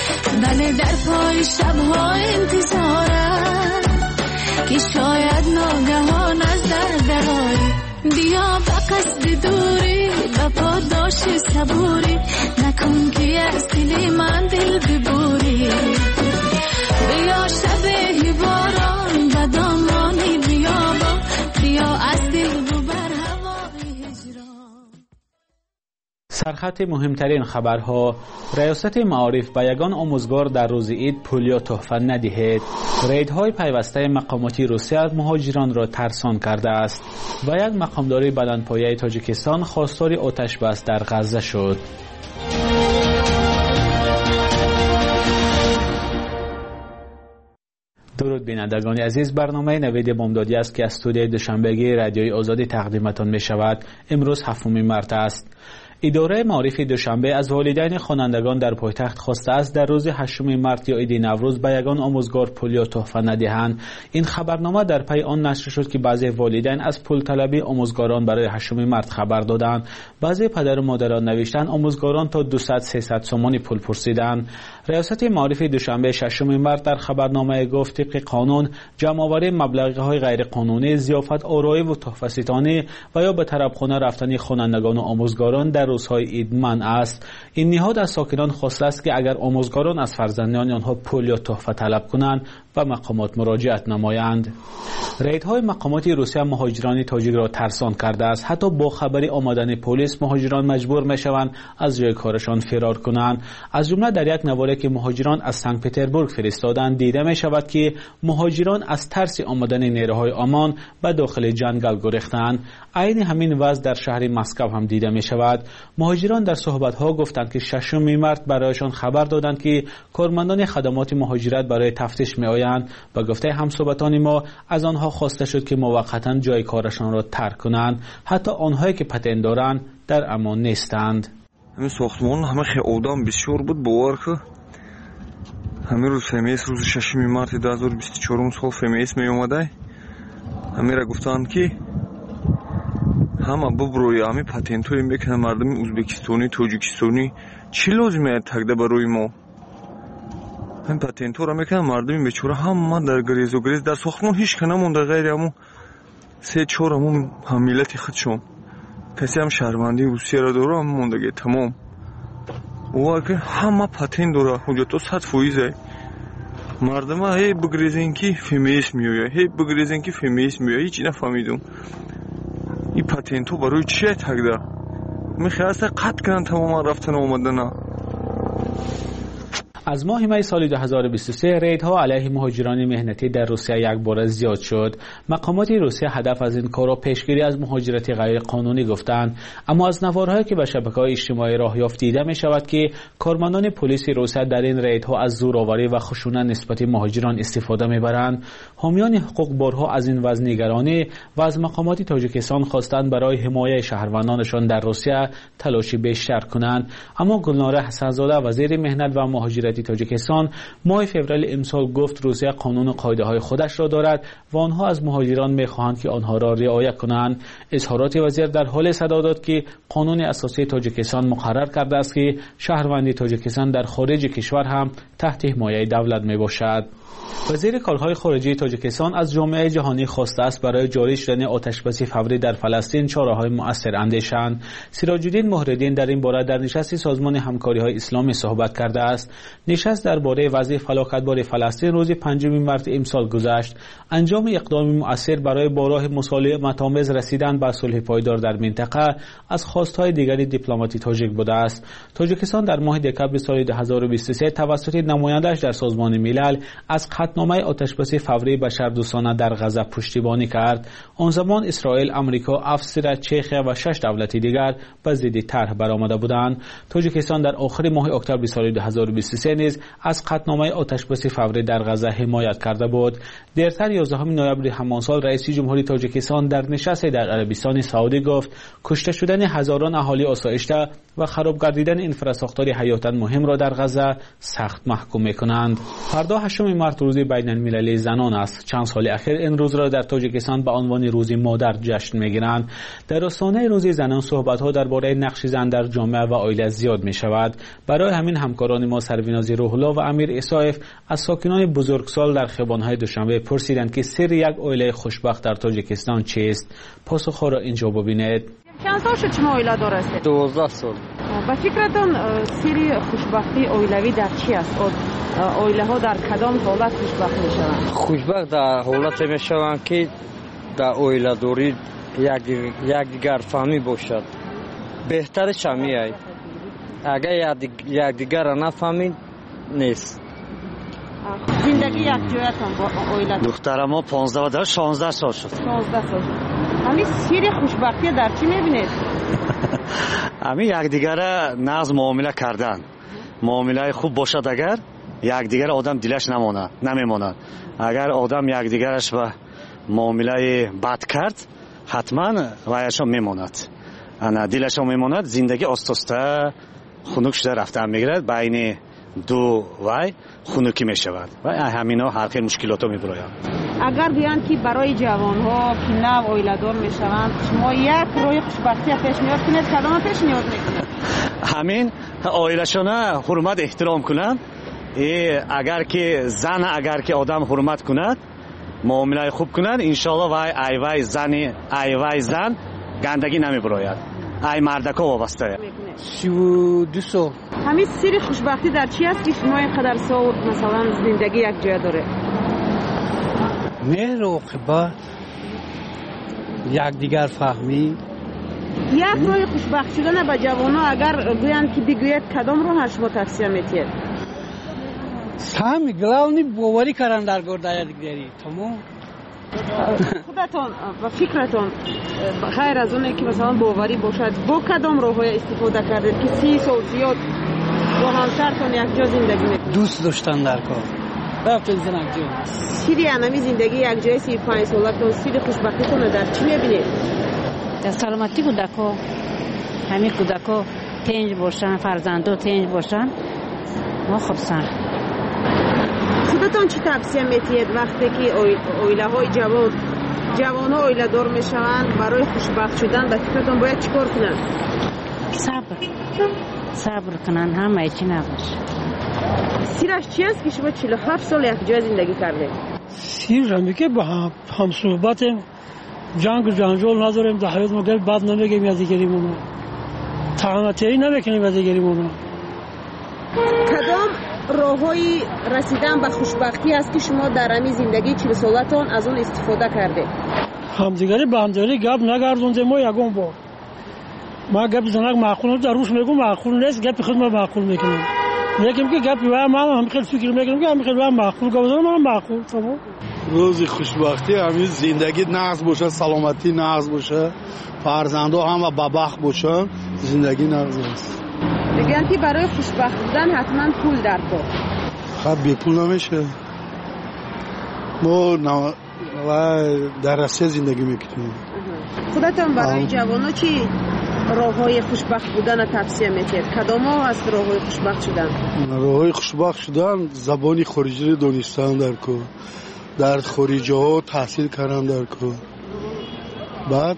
بله در پای شبهای انتظارم که شاید ناگهان از در درایی. بیا به قصد دوری به پاداش صبوری، نکن که از دل من دل ببوری. بیا شب باران به دامانی بیابان، بیا از دل ببر هوای هجران. سرخط مهمترین خبرها: ریاست معارف به یگان آموزگار در روز عید پولیو تحفه ندهید. ریدهای پیوسته مقاماتی روسیه مهاجران را ترسان کرده است و یک مقامداری بلندپایه تاجیکستان خواستار آتش بس در غزه شد. درود بینندگان عزیز، برنامه نوید بامدادی است که از استودیوی دوشنبهگی رادیوی آزادی تقدیمتان می شود. امروز هفتم مارس است. اداره معارف دوشنبه از والدین خوانندگان در پایتخت خواسته است در روز هشتم مارس یا عید نوروز به یگان آموزگار پولیو تحفه ندهند. این خبرنامه در پی آن نشر شد که بعضی والدین از پول طلبی آموزگاران برای هشتم مارس خبر دادند. بعضی پدر و مادران نوشتند آموزگاران تا دویست سیصد سومانی پول پرسیدند. ریاست معارف دوشنبه ششم مارس در خبرنامه گفت طبق قانون جمع‌آوری مبلغ‌های غیر قانونی، ضیافت آرایی و تحفه ستانی و یا به طربخانه رفتن خوانندگان و آموزگاران در روزهای عید منع است. این نهاد از ساکنان خواسته است که اگر آموزگاران از فرزندان آنها پول یا تحفه طلب کنند و مقامات مراجعت نمایند. ریدهای مقامات روسیه مهاجران تاجیک را ترسان کرده است. حتی با خبری آمدن پلیس مهاجران مجبور میشوند از جای کارشان فرار کنند. از جمله در یک نواره که مهاجران از سنت پترزبورگ فرستادند دیده می شود که مهاجران از ترس آمدن نیروهای امان به داخل جنگل گریختند. عین همین وضع در شهر مسکو هم دیده می شود. مهاجران در صحبت‌ها گفتند که ششم مارس برایشان خبر دادند که کارمندان خدمات مهاجرت برای تفتیش می‌آیند. با گفته همصحبتان ما از آنها خواسته شد که موقتاً جای کارشان را ترک کنند. حتی آنهایی که پتن دارند در امان نیستند. همین ساختمان همه خیلی آدم بسیار بود. باور که همین روز فمیس روز ششم مارس دو هزار و بیست و چهار سال فمیس می اومده. همین را گفتند که همه ببروی همه پاتنتوی میکنه مردم ازبکستانی تاجیکستانی چی لازمه تگده برای ما همین پاتنتو را میکنه مردم بیچاره همه در گریز و گریز در ساختمان هیچ که نمونده غیر همون سه چهار همون هم ملت خودشون کسی هم شهروندی روسیه را داره هم موندگی تمام و که همه پاتنت داره حجت و صد فویزه مردم ها هی بگریزن که فمیس میویه هی بگریزن که فمیس میویه هیچی نفهمیدم این پاتنتو برای چیه تگده میخواسته قطع کنن تمام رفتن و آمدن. از ماه می سال دو هزار و بیست و سه ریدها علیه مهاجران مهنتی در روسیه یک بار زیاد شد. مقامات روسیه هدف از این کار را پیشگیری از مهاجرت غیر قانونی گفتند، اما از نوارهایی که به شبکه‌های اجتماعی راه یافت دیده می شود که کارمندان پلیس روسیه در این ریدها از زورآوری و خشونت نسبت مهاجران استفاده می‌برند. حامیان حقوق بارها از این وضع نگرانی و از مقامات تاجیکستان خواستند برای حمایت شهروندانشان در روسیه تلاشی بیشتر کنند. اما گلناره حسن‌زاده وزیر مهنت و مهاجرت تاجیکستان ماه فوریه امسال گفت روسیه قانون و قاعده‌های خودش را دارد و آنها از مهاجران می‌خواهند که آنها را رعایت کنند. اظهارات وزیر در حال صدا داد که قانون اساسی تاجیکستان مقرر کرده است که شهروندی تاجیکستان در خارج کشور هم تحت حمایت دولت میباشد. وزیر کارهای خارجه تاجیکستان از جامعه جهانی خواسته است برای جاری شدن آتش‌بس فوری در فلسطین چاره‌های مؤثر اندیشند. سراج الدین مهرالدین در این باره در نشست سازمان همکاری‌های اسلامی صحبت کرده است. نشست درباره وضع فلاکتبار فلسطین روز پنجم مارس امسال گذشت. انجام اقدام مؤثر برای با راه مسالمت‌آمیز رسیدن به صلح پایدار در منطقه از خواست‌های دیگری دیپلماتی تاجیک بوده است. تاجیکستان در ماه دکمبر سال دو هزار و بیست و سه توسط نماینده‌اش در سازمان ملل از قطعنامه آتش‌بس فوری بشردوستانه در غزه پشتیبانی کرد. آن زمان اسرائیل، آمریکا، افسر، چخیه و شش دولت دیگر به ضد طرح برآمده بودند. تاجیکستان در آخر ماه اکتبر سال دو هزار و بیست و سه نیز از قطعنامه آتش‌بس فوری در غزه حمایت کرده بود. دیرتر یازدهم نوامبر همان سال رئیس جمهوری تاجیکستان در نشست در عربستان سعودی گفت کشته شدن هزاران اهالی آسایشته و خراب گردیدن انفراستراکچور حیاتاً مهم را در غزه سخت محکوم می‌کنند. فردا هشتم مارس روز بین المللی زنان است. چند سال اخیر این روز را در تاجیکستان به عنوان روز مادر جشن میگیرند. در آستانه روز زنان صحبت‌ها درباره نقش زن در جامعه و عائله زیاد می شود. برای همین همکاران ما سرویناز روح الله و امیر اسایف از ساکنان بزرگسال در خیابان‌های دوشنبه پرسیدند که سر یک عائله خوشبخت در تاجیکستان چیست؟ پاسخ را اینجا ببینید. چند سال شد شما عائله دار هستید؟ دوازده سال. با فکرتان سر خوشبختی عائلوی در چی است؟ عائله ها در کدام حالت خوشبخت می شوند؟ خوشبخت در حالت می شوند که در عائله داری یک دیگر فهمی باشد. بهترش همی است. اگر یک دیگر را نفهمید نیست. زندگی یک جایتان با عائله؟ دختر ما پانزده و در شانزده سال شد. شانزده سال شد. همین سیر خوشبختی در چی میبینید؟ همین یک دیگر ناز معامله کردن. معامله خوب باشد اگر یک دیگر آدم دلش نماند نمیماند. اگر آدم یک دیگرش به معامله بد کرد حتما وایش میماند. انا دلش میماند. زندگی آستاسته خنک شده رفته میگیرد. بین دو وای خنکی میشود و همینا هر خیلی مشکلات رو میبراید. اگر بیان که برای جوان ها که نو عائله دار میشوند شما یک روی خوشبختی پیشنهاد کنید کدام پیشنهاد میکنید؟ همین عائله‌شون حرمت احترام کنند. اگر که زن اگر که آدم حرمت کند معامله خوب کنند ان شاء الله وای ای وای زن ای وای زن گندگی نمیبراید. ای مردکا وابسته. سی و دو سال. همین سر خوشبختی در چی است که شما اینقدر سال مثلا زندگی یک جای داره؟ مهر و اخبار یک دیگر فهمی. یک روی خوشبخت شدن به جوانها اگر گویند که بگوید کدام رو هر شما توصیه میتید؟ سامی گلاونی باوری کردن در گرده دیگری تمام. خودتان و فکرتان خیر از اونه که مثلا باوری باشد با کدام روهای استفاده کردید که سی سال زیاد با همسرتان یک جا زندگی میکنید؟ دوست داشتن در کار رفتن زنک جا. سیری انمی زندگی یک جای سی پنج سالتان سیری خوشبختیتون در چی میبینید؟ در سلامتی کودکا همین کودکا تنج باشن فرزندو تنج باشن ما خوبسن. خودتان چی توصیه میتید وقتی که عائله های جوان جوان ها عائله دار میشوند برای خوشبخت شدن به فکرتان باید چیکار کنند؟ صبر صبر کنن همه چی نباشه. سیرش چی است که شما چهل و هفت سال یک جای زندگی کرده؟ سیر همی که با هم, هم صحبتیم جنگ و جنجال نداریم در حیات مگر بد نمیگیم یا دیگریمونو تهمته‌ای نمیکنیم یا دیگریمونو. کدام راههای رسیدن به خوشبختی است که شما در همین زندگی چهل سالتان از اون استفاده کرده؟ همدیگری به همدیگری گپ نگردونده ما یگون با ما گپ زنگ معقول در روش میگم معقول نیست گپ خود ما معقول میکنیم میگم که گپ و ما هم خیلی فکر میکنیم که هم خیلی معقول گفتم ما معقول تمام. روز خوشبختی همین زندگی نقص باشه سلامتی نقص باشه فرزندا هم و بابخ باشه زندگی نقص است. میگن که برای خوشبخت بودن حتما پول در کار. خب بی پول نمیشه. ما نو... در راسته زندگی میکنیم. خودتان برای جوانا چی راههای خوشبخت بودن توصیه میکنید؟ کدام ها هست راههای خوشبخت شدن؟ راههای خوشبخت شدن زبانی خارجی رو دانستن در کار. در خارجی ها تحصیل کردن در کار. بعد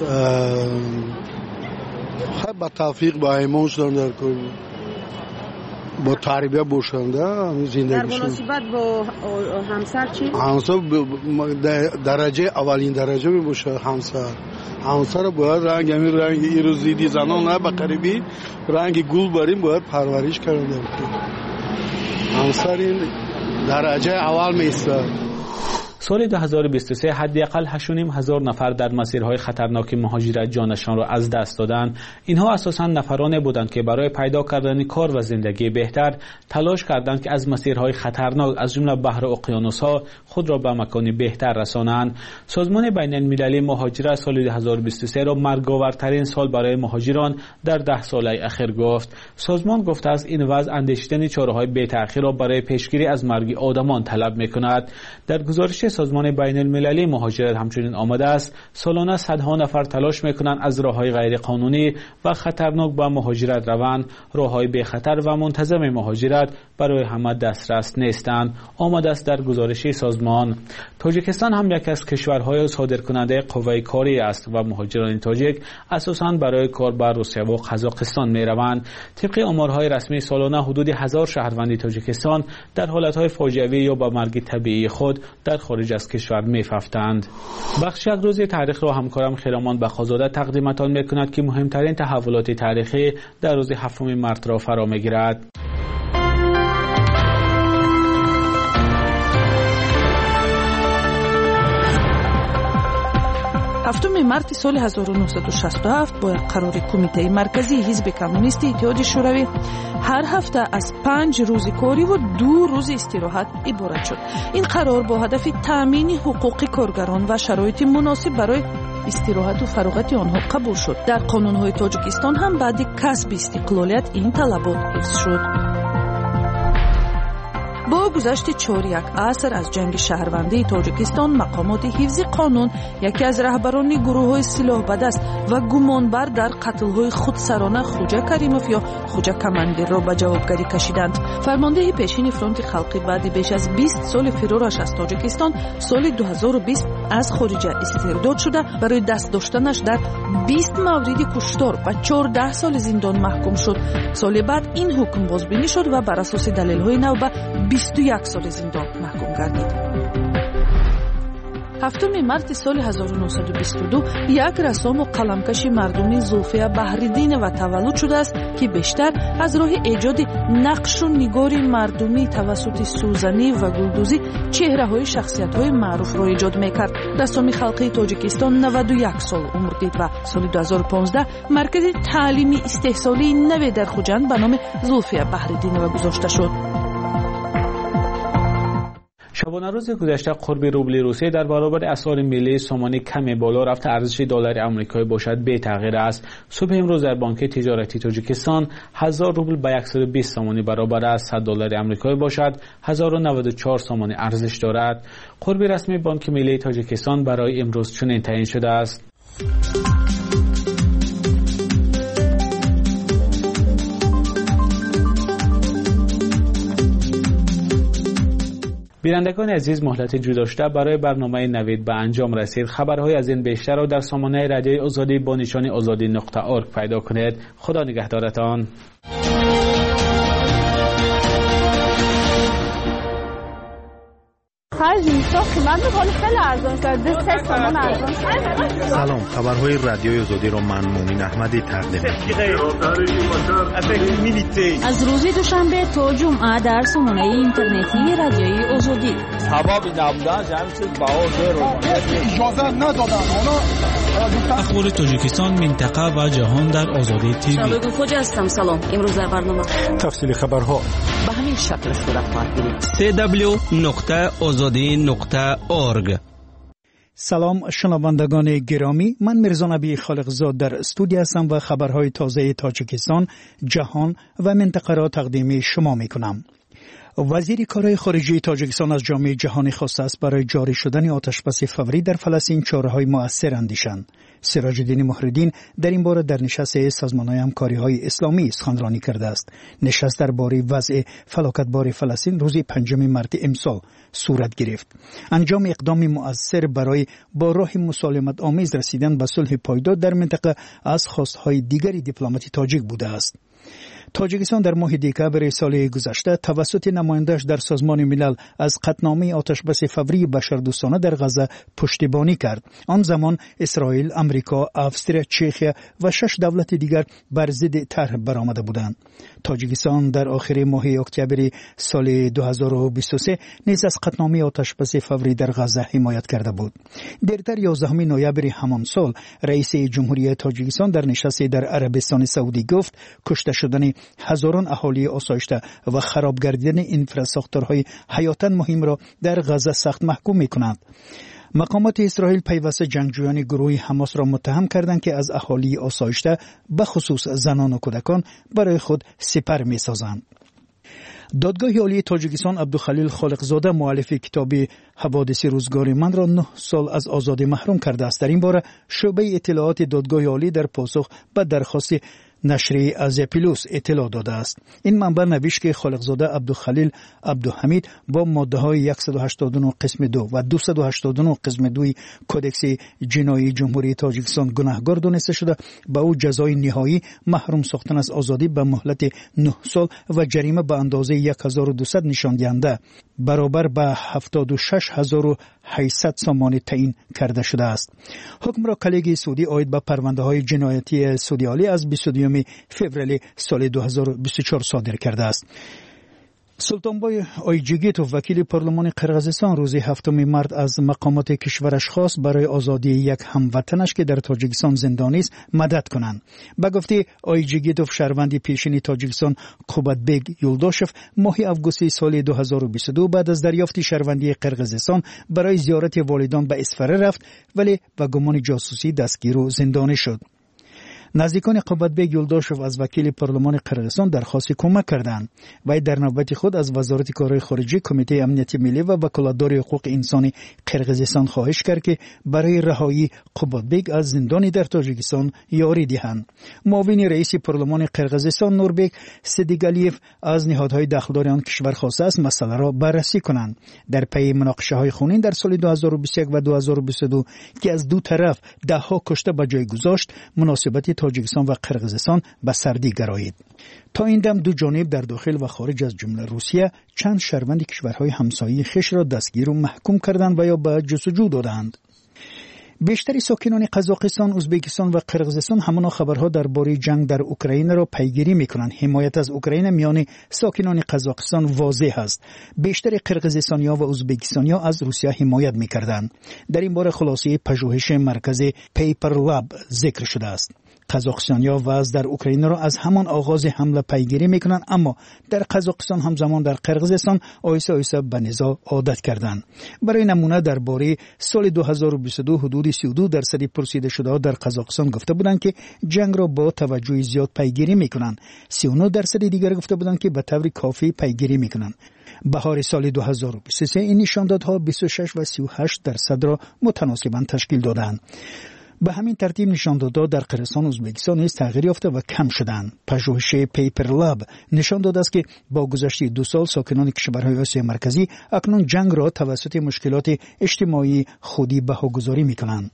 خب با توفیق با ایمان شدن در کار با تربیه باشنده همین زندگی در مناسبت با همسر چی؟ همسر درجه اولین درجه می باشه همسر همسر باید رنگ همین رنگ ایرو زیدی زنان نه به قریبی رنگ گل بریم باید پرورش کردن در کار همسر این درجه اول میسته. سال دو هزار و بیست و سه حداقل هشت و نیم هزار نفر در مسیرهای خطرناک مهاجرت جانشان را از دست دادند. اینها اساساً نفرانی بودند که برای پیدا کردن کار و زندگی بهتر تلاش کردند که از مسیرهای خطرناک از جمله بحر و اقیانوس‌ها خود را به مکانی بهتر رسانند. سازمان بین المللی مهاجرت سال دو هزار و بیست و سه را مرگاورترین سال برای مهاجران در ده ساله اخیر گفت. سازمان گفته است این وضع اندیشیدن چاره‌های بی‌تأخیر را برای پیشگیری از مرگ آدمان طلب می‌کند. در گزارش سازمان بین المللی مهاجرت همچنین آمده است سالانه صدها نفر تلاش میکنند از راههای غیر قانونی و خطرناک به مهاجرت روند. راههای بی خطر و منتظم مهاجرت برای همه دسترس نیستند. آمده است در گزارش سازمان. تاجیکستان هم یک از کشورهای صادرکننده قوه کاری است و مهاجران تاجیک اساساً برای کار به روسیه و قزاقستان میروند. طبق آمارهای رسمی سالانه حدود هزار شهروند تاجیکستان در حالتهای فاجعه‌ای یا با مرگ طبیعی خود در خارج از کشور می‌افتند. بخش یک روزی تاریخ را همکارم خیرامان بخازاده تقدیمتان می‌کند که مهمترین تحولات تاریخی در روز هفتم مارس را فرا می‌گیرد. هفتم مارس سال هزار و نهصد و شصت و هفت با قرار کمیته مرکزی حزب کمونیست اتحاد شوروی هر هفته از پنج روز کاری و دو روز استراحت عبارت شد. این قرار با هدف تامین حقوق کارگران و شرایط مناسب برای استراحت و فراغت آنها قبول شد. در قانون‌های تاجیکستان هم بعد کسب استقلالیت این طلبات حفظ شد. با گذشت چهار یک عصر از جنگ شهروندی تاجیکستان، مقامات حفظ قانون یکی از رهبران گروه‌های سلاح بدست و گمانبر در قتل‌های خودسرانه خوجا کریموف یا خوجا کمانگر را به جوابگری کشیدند. فرمانده پیشین فرانت خلقی بعد بیش از بیست سال فرارش از تاجیکستان سال دو هزار و بیست از خارج استرداد شده برای دست داشتنش در بیست مورد کشتار و چهارده سال زندان محکوم شد. سال بعد این حکم بازبینی شد و بر اساس دلایل‌های نو به بیست و یک سال زندان محکوم گردید. هفتم مارس سال هزار و نهصد و بیست و دو یک رسام و قلمکش مردمی زلفیه بحریدین و تولد شده است که بیشتر از راه ایجاد نقش و نگار مردمی توسط سوزنی و گلدوزی چهره های شخصیت های معروف را ایجاد میکرد. رسام خلقی تاجیکستان نود و یک سال عمر دید و سال دو هزار و پانزده مرکز تعلیمی استحصالی نوی در خوجند به نام زلفیه بحریدین و گذاشته شد. شبانه روز گذشته قرب روبل روسیه در برابر اسعار ملی سامانی کمی بالا رفت. ارزش دلار آمریکایی باشد بی تغییر است. صبح امروز در بانک تجارتی تاجیکستان هزار روبل به صد و بیست سامانی برابر است. صد دلار آمریکایی باشد هزار و نود و چهار سامانی ارزش دارد. قرب رسمی بانک ملی تاجیکستان برای امروز چنین تعیین شده است. بینندگان عزیز، مهلت جدا شده برای برنامه نوید به انجام رسید. خبرهای از این بیشتر را در سامانه رادیوی آزادی با نشانی آزادی نقطه اورگ پیدا کنید. خدا نگهدارتان. سلام، خبرهای رادیوی آزادی را من مومن احمدی تقدیم می‌کنم. از روز دوشنبه تا جمعه در سامانه اینترنتی رادیوی آزادی. اخبار تاجیکستان، منطقه و جهان در آزادی تیوی. شبگون خوجا هستم. سلام. امروز در برنامه تفصیل خبرها به همین شکل صورت خواهد گرفت. سی دبلیو نقطه آزادی نقطه اورگ. سلام شنوندگان گرامی، من میرزا نبی خالقزاد در استودیو هستم و خبرهای تازه تاجیکستان، جهان و منطقه را تقدیم شما میکنم. وزیر کارهای خارجه تاجیکستان از جامعه جهانی خواسته است برای جاری شدن آتشبس فوری در فلسطین چاره‌های مؤثر اندیشند. سراج الدین محردین در این باره در نشست سازمان همکاری‌های اسلامی سخنرانی کرده است. نشست درباره وضع فلاکتبار فلسطین روز پنجم مارس امسال صورت گرفت. انجام اقدام مؤثر برای با راه مسالمت آمیز رسیدن به صلح پایدار در منطقه از خواستهای دیگری دیپلماتی تاجیک بوده است. تاجیکستان در ماه دکامبر سال گذشته توسط نماینده‌اش در سازمان ملل از قطعنامه آتشبس فوری بشردوستانه در غزه پشتیبانی کرد. آن زمان اسرائیل، آمریکا، افسر، چخیا و شش دولت دیگر بر ضد طرح برآمده بودند. تاجیکستان در آخر ماه اکتبر سال دو هزار و بیست و سه نیز از قطعنامه آتشبس فوری در غزه حمایت کرده بود. دیرتر یازدهم نوامبر همان سال رئیس جمهوری تاجیکستان در نشستی در عربستان سعودی گفت کشته شدن هزاران اهالی آسایشته و خراب گردیدن انفراستراکچورهای حیاتاً مهم را در غزه سخت محکوم می‌کنند. مقامات اسرائیل پیوسته جنگجویان گروه حماس را متهم کردند که از اهالی آسایشته به خصوص زنان و کودکان برای خود سپر می‌سازند. دادگاه عالی تاجیکستان عبدالخلیل خالقزاده مؤلف کتاب حوادث روزگار من را نه سال از آزادی محروم کرده است. در این باره شعبه اطلاعات دادگاه عالی در پاسخ به درخواست نشریه از پلوس اطلاع داده است. این منبع نوشت که خالقزاده عبدالخلیل عبدالحمید با ماده های صد و هشتاد و نه قسم دو و دویست و هشتاد و نه قسم دو کدکس جنایی جمهوری تاجیکستان گناهکار دانسته شده به او جزای نهایی محروم ساختن از آزادی به مهلت نه سال و جریمه به اندازه هزار و دویست نشان دهنده برابر به هفتاد و شش هزار و هشتصد سامانه تعیین کرده شده است. حکم را کلیگی سعودی عاید به پرونده های جنایتی سعودی عالی از بیست و دو فوریه سال دو هزار و بیست و چهار صادر کرده است. سلطانبای آیجیگیتوف وکیل پارلمان قرقیزستان روز هفتم مارس از مقامات کشورش خواست برای آزادی یک هموطنش که در تاجیکستان زندانی است مدد کنند. به گفته آیجیگیتوف شهروند پیشین تاجیکستان قوباتبگ یولداشف ماه آگوست سال دو هزار و بیست و دو بعد از دریافت شهروندی قرقیزستان برای زیارت والدان به اصفهان رفت ولی به گمان جاسوسی دستگیر و زندانی شد. نزدیکان قوباتبگ یولداشف از وکیل پارلمان قرقیزستان درخواست کمک کردند و در نوبت خود از وزارت کارهای خارجه کمیته امنیت ملی و وکالتدار حقوق انسانی قرقیزستان خواهش کرد که برای رهایی قوباتبگ از زندانی در تاجیکستان یاری دهند. معاون رئیس پارلمان قرقیزستان نوربک صدیقالیف از نهادهای داخلدار آن کشور خواسته است مسئله را بررسی کنند. در پی مناقشه های خونین در سال دو هزار و بیست و یک و دو هزار و بیست و دو که از دو طرف ده ها کشته به جای گذاشت مناسبت تاجیکستان و قرقیزستان به سردی گرایید. تا این دم دو جانب در داخل و خارج از جمله روسیه چند شهروند کشورهای همسایه خویش را دستگیر و محکوم کردند و یا به جستجو دادند. بیشتر ساکنان قزاقستان، ازبکستان و قرقیزستان همانا خبرها درباره جنگ در اوکراین را پیگیری میکنند. حمایت از اوکراین میان ساکنان قزاقستان واضح است. بیشتر قرقیزستانی‌ها و ازبکستانی‌ها از روسیه حمایت میکردند. در این باره خلاصه پژوهش مرکز پیپر لاب ذکر شده است. قزاقستانی‌ها وضع در اوکراین را از همان آغاز حمله پیگیری میکنند، اما در قزاقستان همزمان در قرقیزستان آیسته آیسته به نزاع عادت کردند. برای نمونه درباره سال دو هزار و بیست و دو حدود سی و دو درصد پرسیده شده در قزاقستان گفته بودند که جنگ را با توجه زیاد پیگیری میکنند. سی و نه درصد دیگر گفته بودند که به طور کافی پیگیری میکنند. بهار سال دو هزار و بیست و سه این نشاندادها بیست و شش و سی و هشت درصد را متناسباً تشکیل دادند. به همین ترتیب نشاندادها در قرقیزستان و ازبکستان نیز تغییر یافته و کم شدند. پژوهش پیپر لاب نشان داده است که با گذشت دو سال ساکنان کشورهای آسیای مرکزی اکنون جنگ را توسط مشکلات اجتماعی خودی بهاگذاری می‌کنند.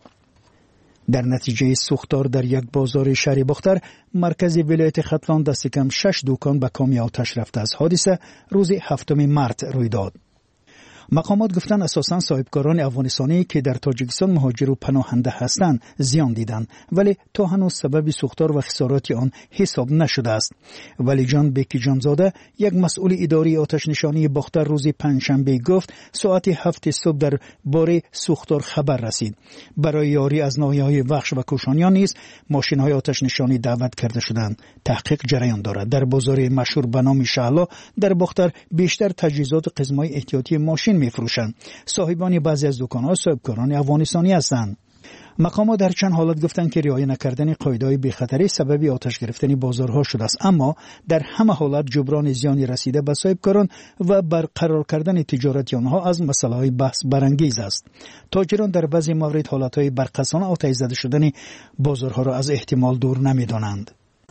در نتیجه سوختار در یک بازار شهر باختر مرکز ولایت ختلان دست کم شش دکان به کامی آتش رفته از حادثه روز هفتم مارس روی داد. مقامات گفتند اساساً صاحبکاران افغانستانی که در تاجیکستان مهاجر و پناهنده هستند زیان دیدند، ولی تا هنوز سبب سوختار و خسارات آن حساب نشده است. ولی جان بکی جانزاده یک مسئول اداری آتش نشانی باختر روز پنجشنبه گفت ساعت هفت صبح در باره سوختار خبر رسید. برای یاری از ناحیه‌های وحش و کوشانیان نیز ماشین‌های آتش نشانی دعوت کرده شدند. تحقیق جریان دارد. در بازار مشهور به نام شعلا در باختر بیشتر تجهیزات و قسم‌های احتیاطی ماشین میفروشند. صاحبان بعضی از دکان‌ها صاحبکاران افغانستانی هستند. مقامات در چند حالت گفتند که رعایت نکردن قاعده‌های بی‌خطری سبب آتش گرفتن بازارها شده است، اما در همه حالت جبران زیان رسیده به صاحبکاران و برقرار کردن تجارت آنها از مسائل بحث برانگیز است. تاجران در بعضی موارد حالت‌های برقصانه آتش زده شدن بازارها را از احتمال دور نمی‌دانند.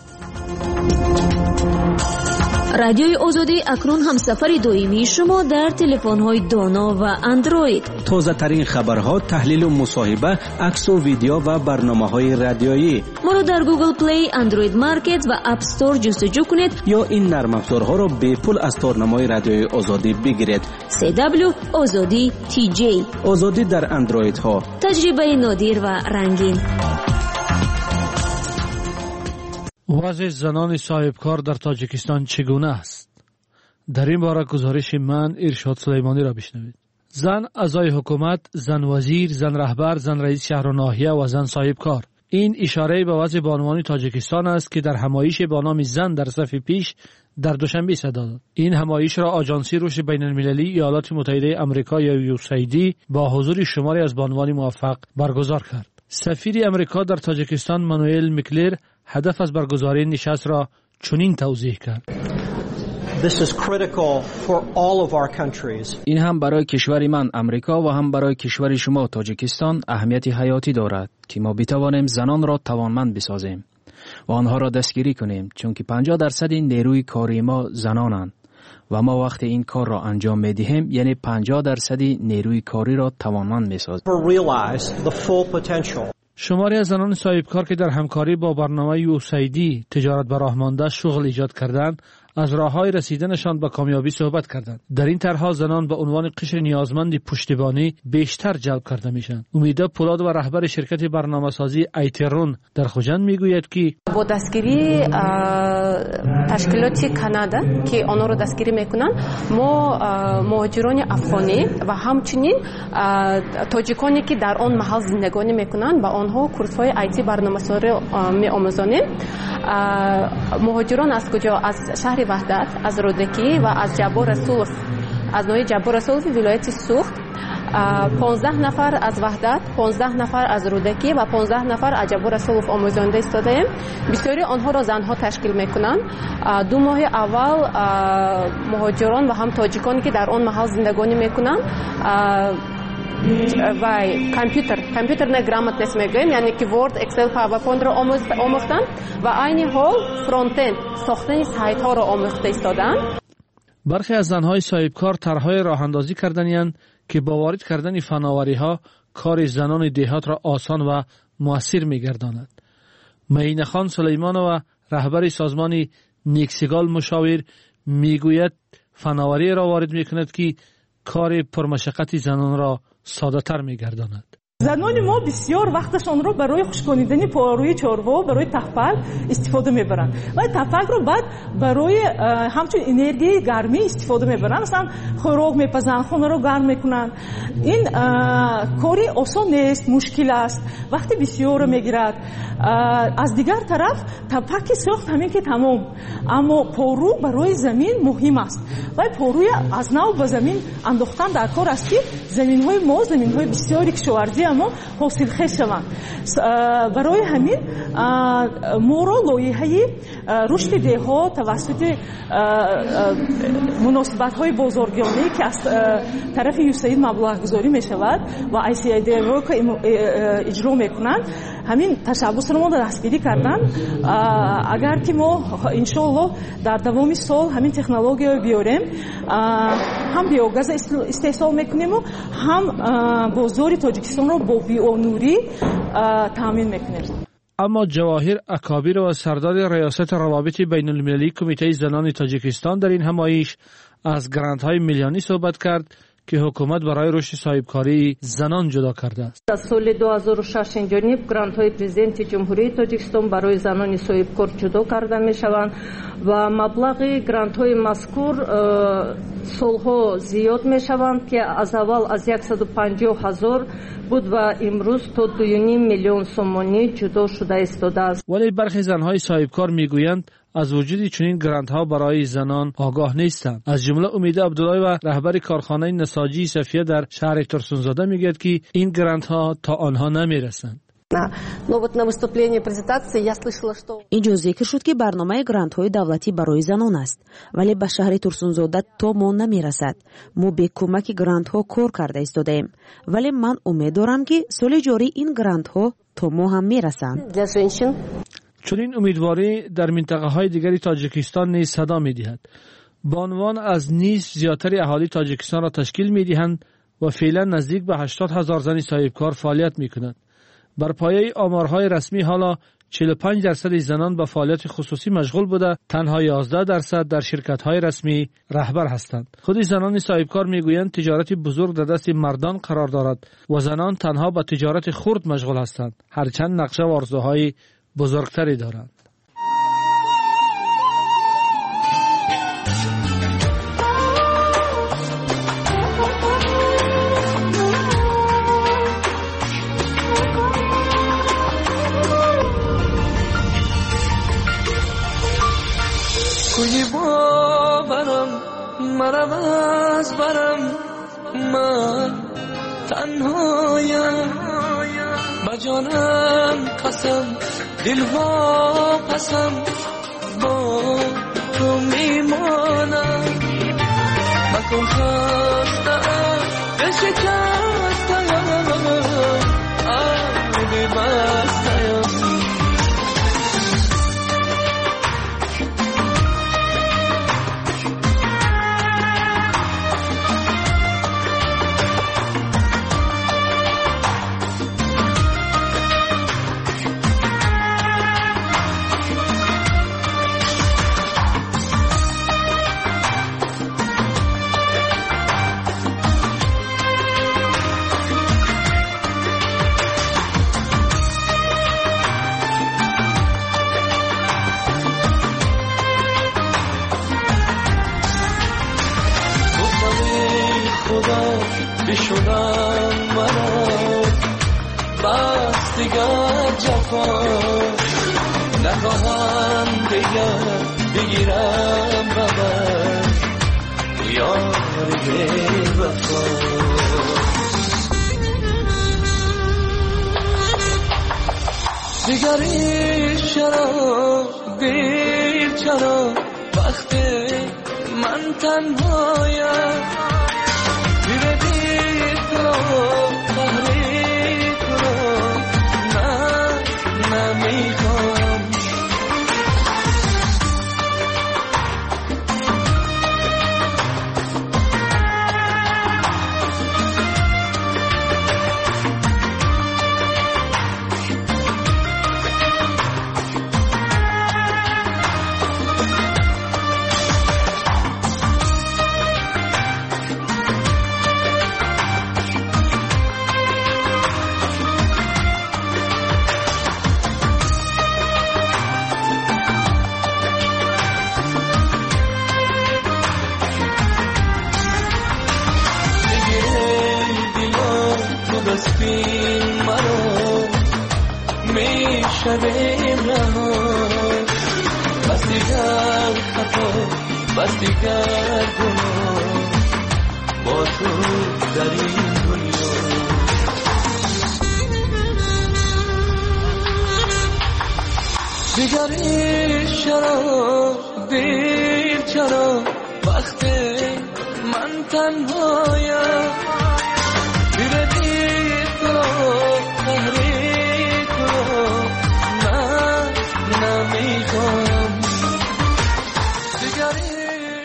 رادیوی آزادی اکنون همسفر دویمی شما در تلفن‌های دانا و اندروید. تازه ترین خبرها، تحلیل و مصاحبه، عکس و ویدیو و برنامه‌های رادیویی. ما را در گوگل پلی، اندروید مارکت و اپ استور جستجو کنید یا این نرم افزارها را به پول از تارنمای رادیوی آزادی بگیرید. سی دبلیو آزادی تی جی. آزادی در اندروید ها. تجربه نادر و رنگین. وضع زنان صاحبکار در تاجیکستان چگونه است؟ در این باره گزارش من ارشاد سلیمانی را بشنوید. زن اعضای حکومت، زن وزیر، زن رهبر، زن رئیس شهر و ناحیه و زن صاحبکار. این اشاره به وضع بانوان تاجیکستان است که در همایش با نام زن در صف پیش در دوشنبه صدا داد. این همایش را آژانسی رشد بین المللی ایالات متحده آمریکا یا یو سی دی با حضور شماری از بانوان موفق برگزار کرد. سفیر امریکا در تاجیکستان مانوئل میکلر هدف از برگزاری نشست را چنین توضیح کرد. This is critical for all of our countries. این هم برای کشور من امریکا و هم برای کشور شما تاجیکستان اهمیت حیاتی دارد که ما بتوانیم زنان را توانمند بسازیم و آنها را دستگیری کنیم، چون که پنجاه درصد نیروی کاری ما زنانند و ما وقتی این کار را انجام می‌دهیم یعنی پنجاه درصد نیروی کاری را توانمند می‌سازیم. شماری از زنان صاحب کار که در همکاری با برنامه یوسیدی تجارت به راه مانده شغل ایجاد کردند از راه‌های رسیدنشان به کامیابی صحبت کردند. در این طرح‌ها زنان به عنوان قشر نیازمند پشتیبانی بیشتر جلب کرده میشن. امیده پولاد و رهبر شرکت برنامه‌سازی ایترون در خوجند میگوید که با دستگیری تشکیلات کانادا که آنها را دستگیری میکنن، ما مهاجران افغانی و همچنین تاجیکانی که در آن محل زندگانی میکنن با آنها کورس‌های آیتی برنامه‌سازی می‌آموزانیم. مهاجران از کجا؟ از شهر وحدت، از رودکی و از جبار رسول، از نوع جبار رسول ولایت سوخت. پانزده نفر از وحدت، پانزده نفر از رودکی و پانزده نفر از جبار رسول آموزانده ایستادیم. بسیاری آنها را زنها تشکیل میکنند. دو ماه اول مهاجران و هم تاجیکانی که در آن محل زندگانی میکنند و کامپیوتر کامپیوتر نه گرامت میگیم، یعنی که ورد، اکسل، پاورپوینت را آموختن و عین حال فرانت اند ساختن سایت ها را آموخته ایستادن. برخی از زنهای صاحب کار طرح‌های راه اندازی کردند که با وارد کردن فناوری‌ها کار زنان دهات را آسان و مؤثر می‌گرداند. معین خان سلیمانو رهبر سازمان نیکسیگال مشاور میگوید فناوری را وارد می‌کند که کار پرمشقت زنان را ساده تر می‌گرداند. زنان ما بسیار وقتشان رو برای خشکاندن پاروی چاروا برای تفل استفاده میبرن و تفل رو بعد برای همچون انرژی گرمی استفاده میبرن، مثلا خوراک میپزن، خونه رو گرم میکنن. این کاری آسان نیست، مشکل است، وقتی بسیار میگیرد. از دیگر طرف تپک ساخت همین که تمام، اما پارو برای زمین مهم است و پاروی از نو به زمین انداختن در کار است که زمین های ما زمین های بسیاری کشاورزی اما حاصل خیز شوند. برای همین ما را لایحه رشد دهها توسط مناسبت های بازارگانی که از طرف یوسید مبلغ گذاری می شود و آی سی آی دی رو که اجرا می کنند، همین تشبس رو ما دستگیری کردن. اگر که ما انشالله در دوام سال همین تکنولوژی رو بیاریم، هم بیوگاز استحصال میکنیم و هم بازار تاجیکستان رو با بیونوری تامین میکنیم. اما جواهر اکابیر و سردار ریاست روابط بین المللی کمیته زنان تاجیکستان در این همایش از گرانت‌های میلیونی صحبت کرد که حکومت برای رشد صاحبکاری زنان جدا کرده است. از سال دو هزار و شش جانب گرانت‌های پرزیدنت جمهوری تاجیکستان برای زنان صاحبکار جدا کرده می‌شوند و مبلغ گرانت‌های مذکور سالها زیاد می‌شوند که از اول از صد و پنجاه هزار بود و امروز تا دو و نیم میلیون سومانی جدا شده ایستاده است. ولی برخی زن‌های صاحبکار می‌گویند از وجود چنین گرانت‌ها برای زنان آگاه نیستند. از جمله امیده عبدالله و رهبر کارخانه نساجی صفیه در شهر ترسونزاده میگوید که این گرانت‌ها تا آنها نمیرسند. اینجا ذکر شد که برنامه گرانت های دولتی برای زنان است، ولی به شهر ترسونزاده تا ما نمیرسد. ما به کمک گرانت ها کار کرده ایستادیم، ولی من امید دارم که سال جاری این گرانت ها تا ما هم میرسند. چون این امیدواری در منطقه های دیگری تاجیکستان نیز صدا می دهد. با عنوان از نیز زیادتر اهالی تاجیکستان را تشکیل می دهند و فعلا نزدیک به هشتاد هزار زن صاحبکار فعالیت می کنند. بر پایه آمارهای رسمی حالا چهل و پنج درصد زنان به فعالیت خصوصی مشغول بوده، تنها یازده درصد در شرکت‌های رسمی رهبر هستند. خود زنان صاحبکار میگویند تجارت بزرگ در دست مردان قرار دارد و زنان تنها به تجارت خرد مشغول هستند، هرچند نقشه و آرزوهای بزرگتری دارند. کوی باورم مرم از برم، من تنهایم با جانم قسم، دلها پسم با تو میمانم. نکن خستم بشکستم عهدی بستم بشونم مرا بس دیگر جفا نخواهم دیگر بگیرم ببر یار بی وفا دیگری چرا دیر چرا وقتی من تنهایم شدیم رها بس دیگر خطا بس دیگر گناه با تو در این دنیا دیگری چرا دیر چرا وقتی من تنهایم دیر دیر تو تحریک رو من نمیخوام دیگری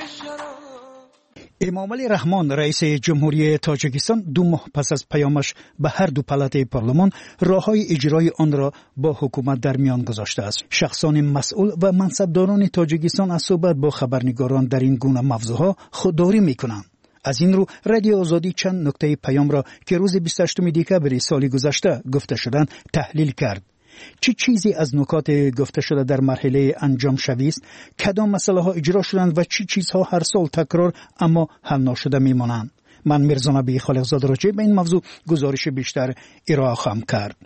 امام علی رحمان رئیس جمهوری تاجیکستان دو ماه پس از پیامش به هر دو پلات پارلمان راههای اجرای آن را با حکومت در میان گذاشته است. شخصان مسئول و منصبداران تاجیکستان از صحبت با خبرنگاران در این گونه موضوعها خودداری میکنند. از این رو رادیو آزادی چند نکته پیام را که روز بیست و هشتم دکتر سال گذشته گفته شدند تحلیل کرد. چه چی چیزی از نکات گفته شده در مرحله انجام شوی است؟ کدام مسئله ها اجرا شدند و چه چی چیزها هر سال تکرار اما حل نشده میمانند؟ من میرزا نبی خالقزاد راجع به این موضوع گزارش بیشتر ارائه خواهم کرد.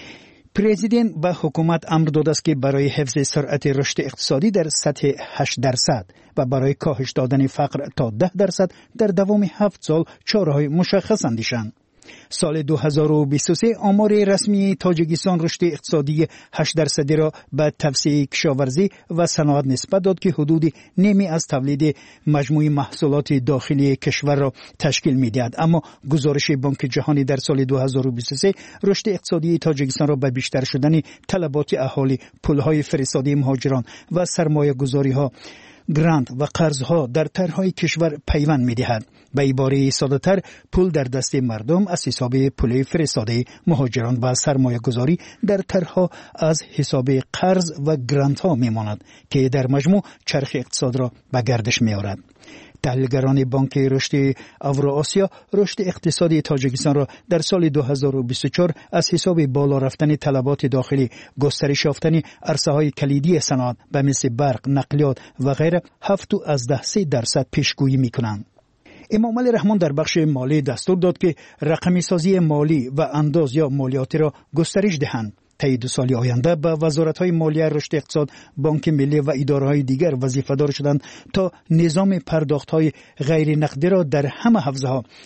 پرزیدنت به حکومت امر داده است که برای حفظ سرعت رشد اقتصادی در سطح هشت درصد و برای کاهش دادن فقر تا ده درصد در دوام هفت سال چاره‌های مشخص اندیشند. سال دو هزار و بیست و سه آمار رسمی تاجیکستان رشد اقتصادی هشت درصدی را به توسعه کشاورزی و صنعت نسبت داد که حدود نیمی از تولید مجموعی محصولات داخلی کشور را تشکیل می‌دهد. اما گزارش بانک جهانی در سال دو هزار و بیست و سه رشد اقتصادی تاجیکستان را به بیشتر شدن طلبات اهالی، پول‌های فرستاده مهاجران و سرمایه‌گذاری‌ها، گرانت و قرضها در طرحهای کشور پیوند می‌دهد. به عباره ساده‌تر پول در دست مردم از حساب پول فرستاده مهاجران و سرمایه‌گذاری در طرحها از حساب قرض و گرانت‌ها می‌ماند که در مجموع چرخ اقتصاد را به گردش می‌آورد. تحلیلگران بانک رشد اوراسیا رشد اقتصادی تاجیکستان را در سال دو هزار و بیست و چهار از حساب بالا رفتن طلبات داخلی، گسترش یافتن عرصه‌های کلیدی صنعت به مثل برق، نقلیات و غیره هفت از ده سه درصد پیشگویی می‌کنند. امام علی رحمان در بخش مالی دستور داد که رقمی سازی مالی و انداز یا مالیاتی را گسترش دهند. طی دو سال آینده به وزارت‌های مالیه، رشد اقتصاد، بانک ملی و اداره‌های دیگر وظیفه‌دار شدند تا نظام پرداخت‌های غیر نقدی را در همه حوزه‌ها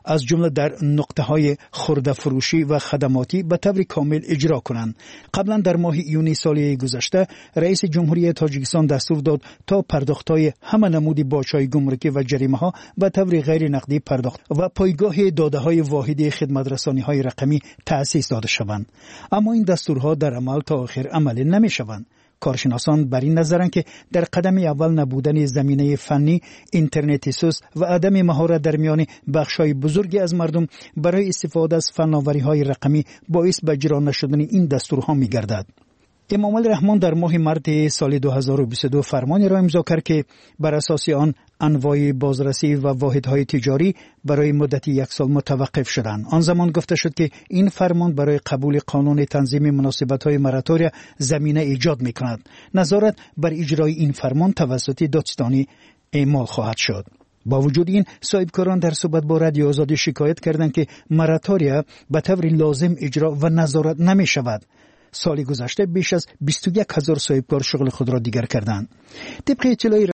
از جمله در نقطه های خرده فروشی و خدماتی به طور کامل اجرا کنند. قبلا در ماه یونی سال گذشته رئیس جمهوری تاجیکستان دستور داد تا پرداخت‌های همه نمودی باج‌های گمرکی و جریمه‌ها به طور غیر نقدی پرداخت و پایگاه داده‌های واحدی خدمت‌رسانی‌های رقمی تأسیس داده شوند. اما این دستورها در عمل تا آخر عملی نمی‌شوند. کارشناسان بر این نظرند که در قدم اول نبودن زمینه فنی، اینترنت سوس و عدم مهارت در میان بخش‌های بزرگی از مردم برای استفاده از فناوری‌های رقمی باعث به اجرا نشدن این دستورها می‌گردد. امام علی رحمان در ماه مارس سال دو هزار و بیست و دو فرمانی را امضا کرد که بر اساس آن انواع بازرسی و واحدهای تجاری برای مدت یک سال متوقف شدند. آن زمان گفته شد که این فرمان برای قبول قانون تنظیم مناسبت‌های مراتع زمینه ایجاد می‌کند. نظارت بر اجرای این فرمان توسط دادستانی اعمال خواهد شد. با وجود این صاحبکاران در صحبت با رادیو آزادی شکایت کردند که مراتع به طور لازم اجرا و نظارت نمی‌شود. سال گذشته بیش از بیست و یک هزار صاحبکار شغل خود را دیگر کردند. طبق اطلاع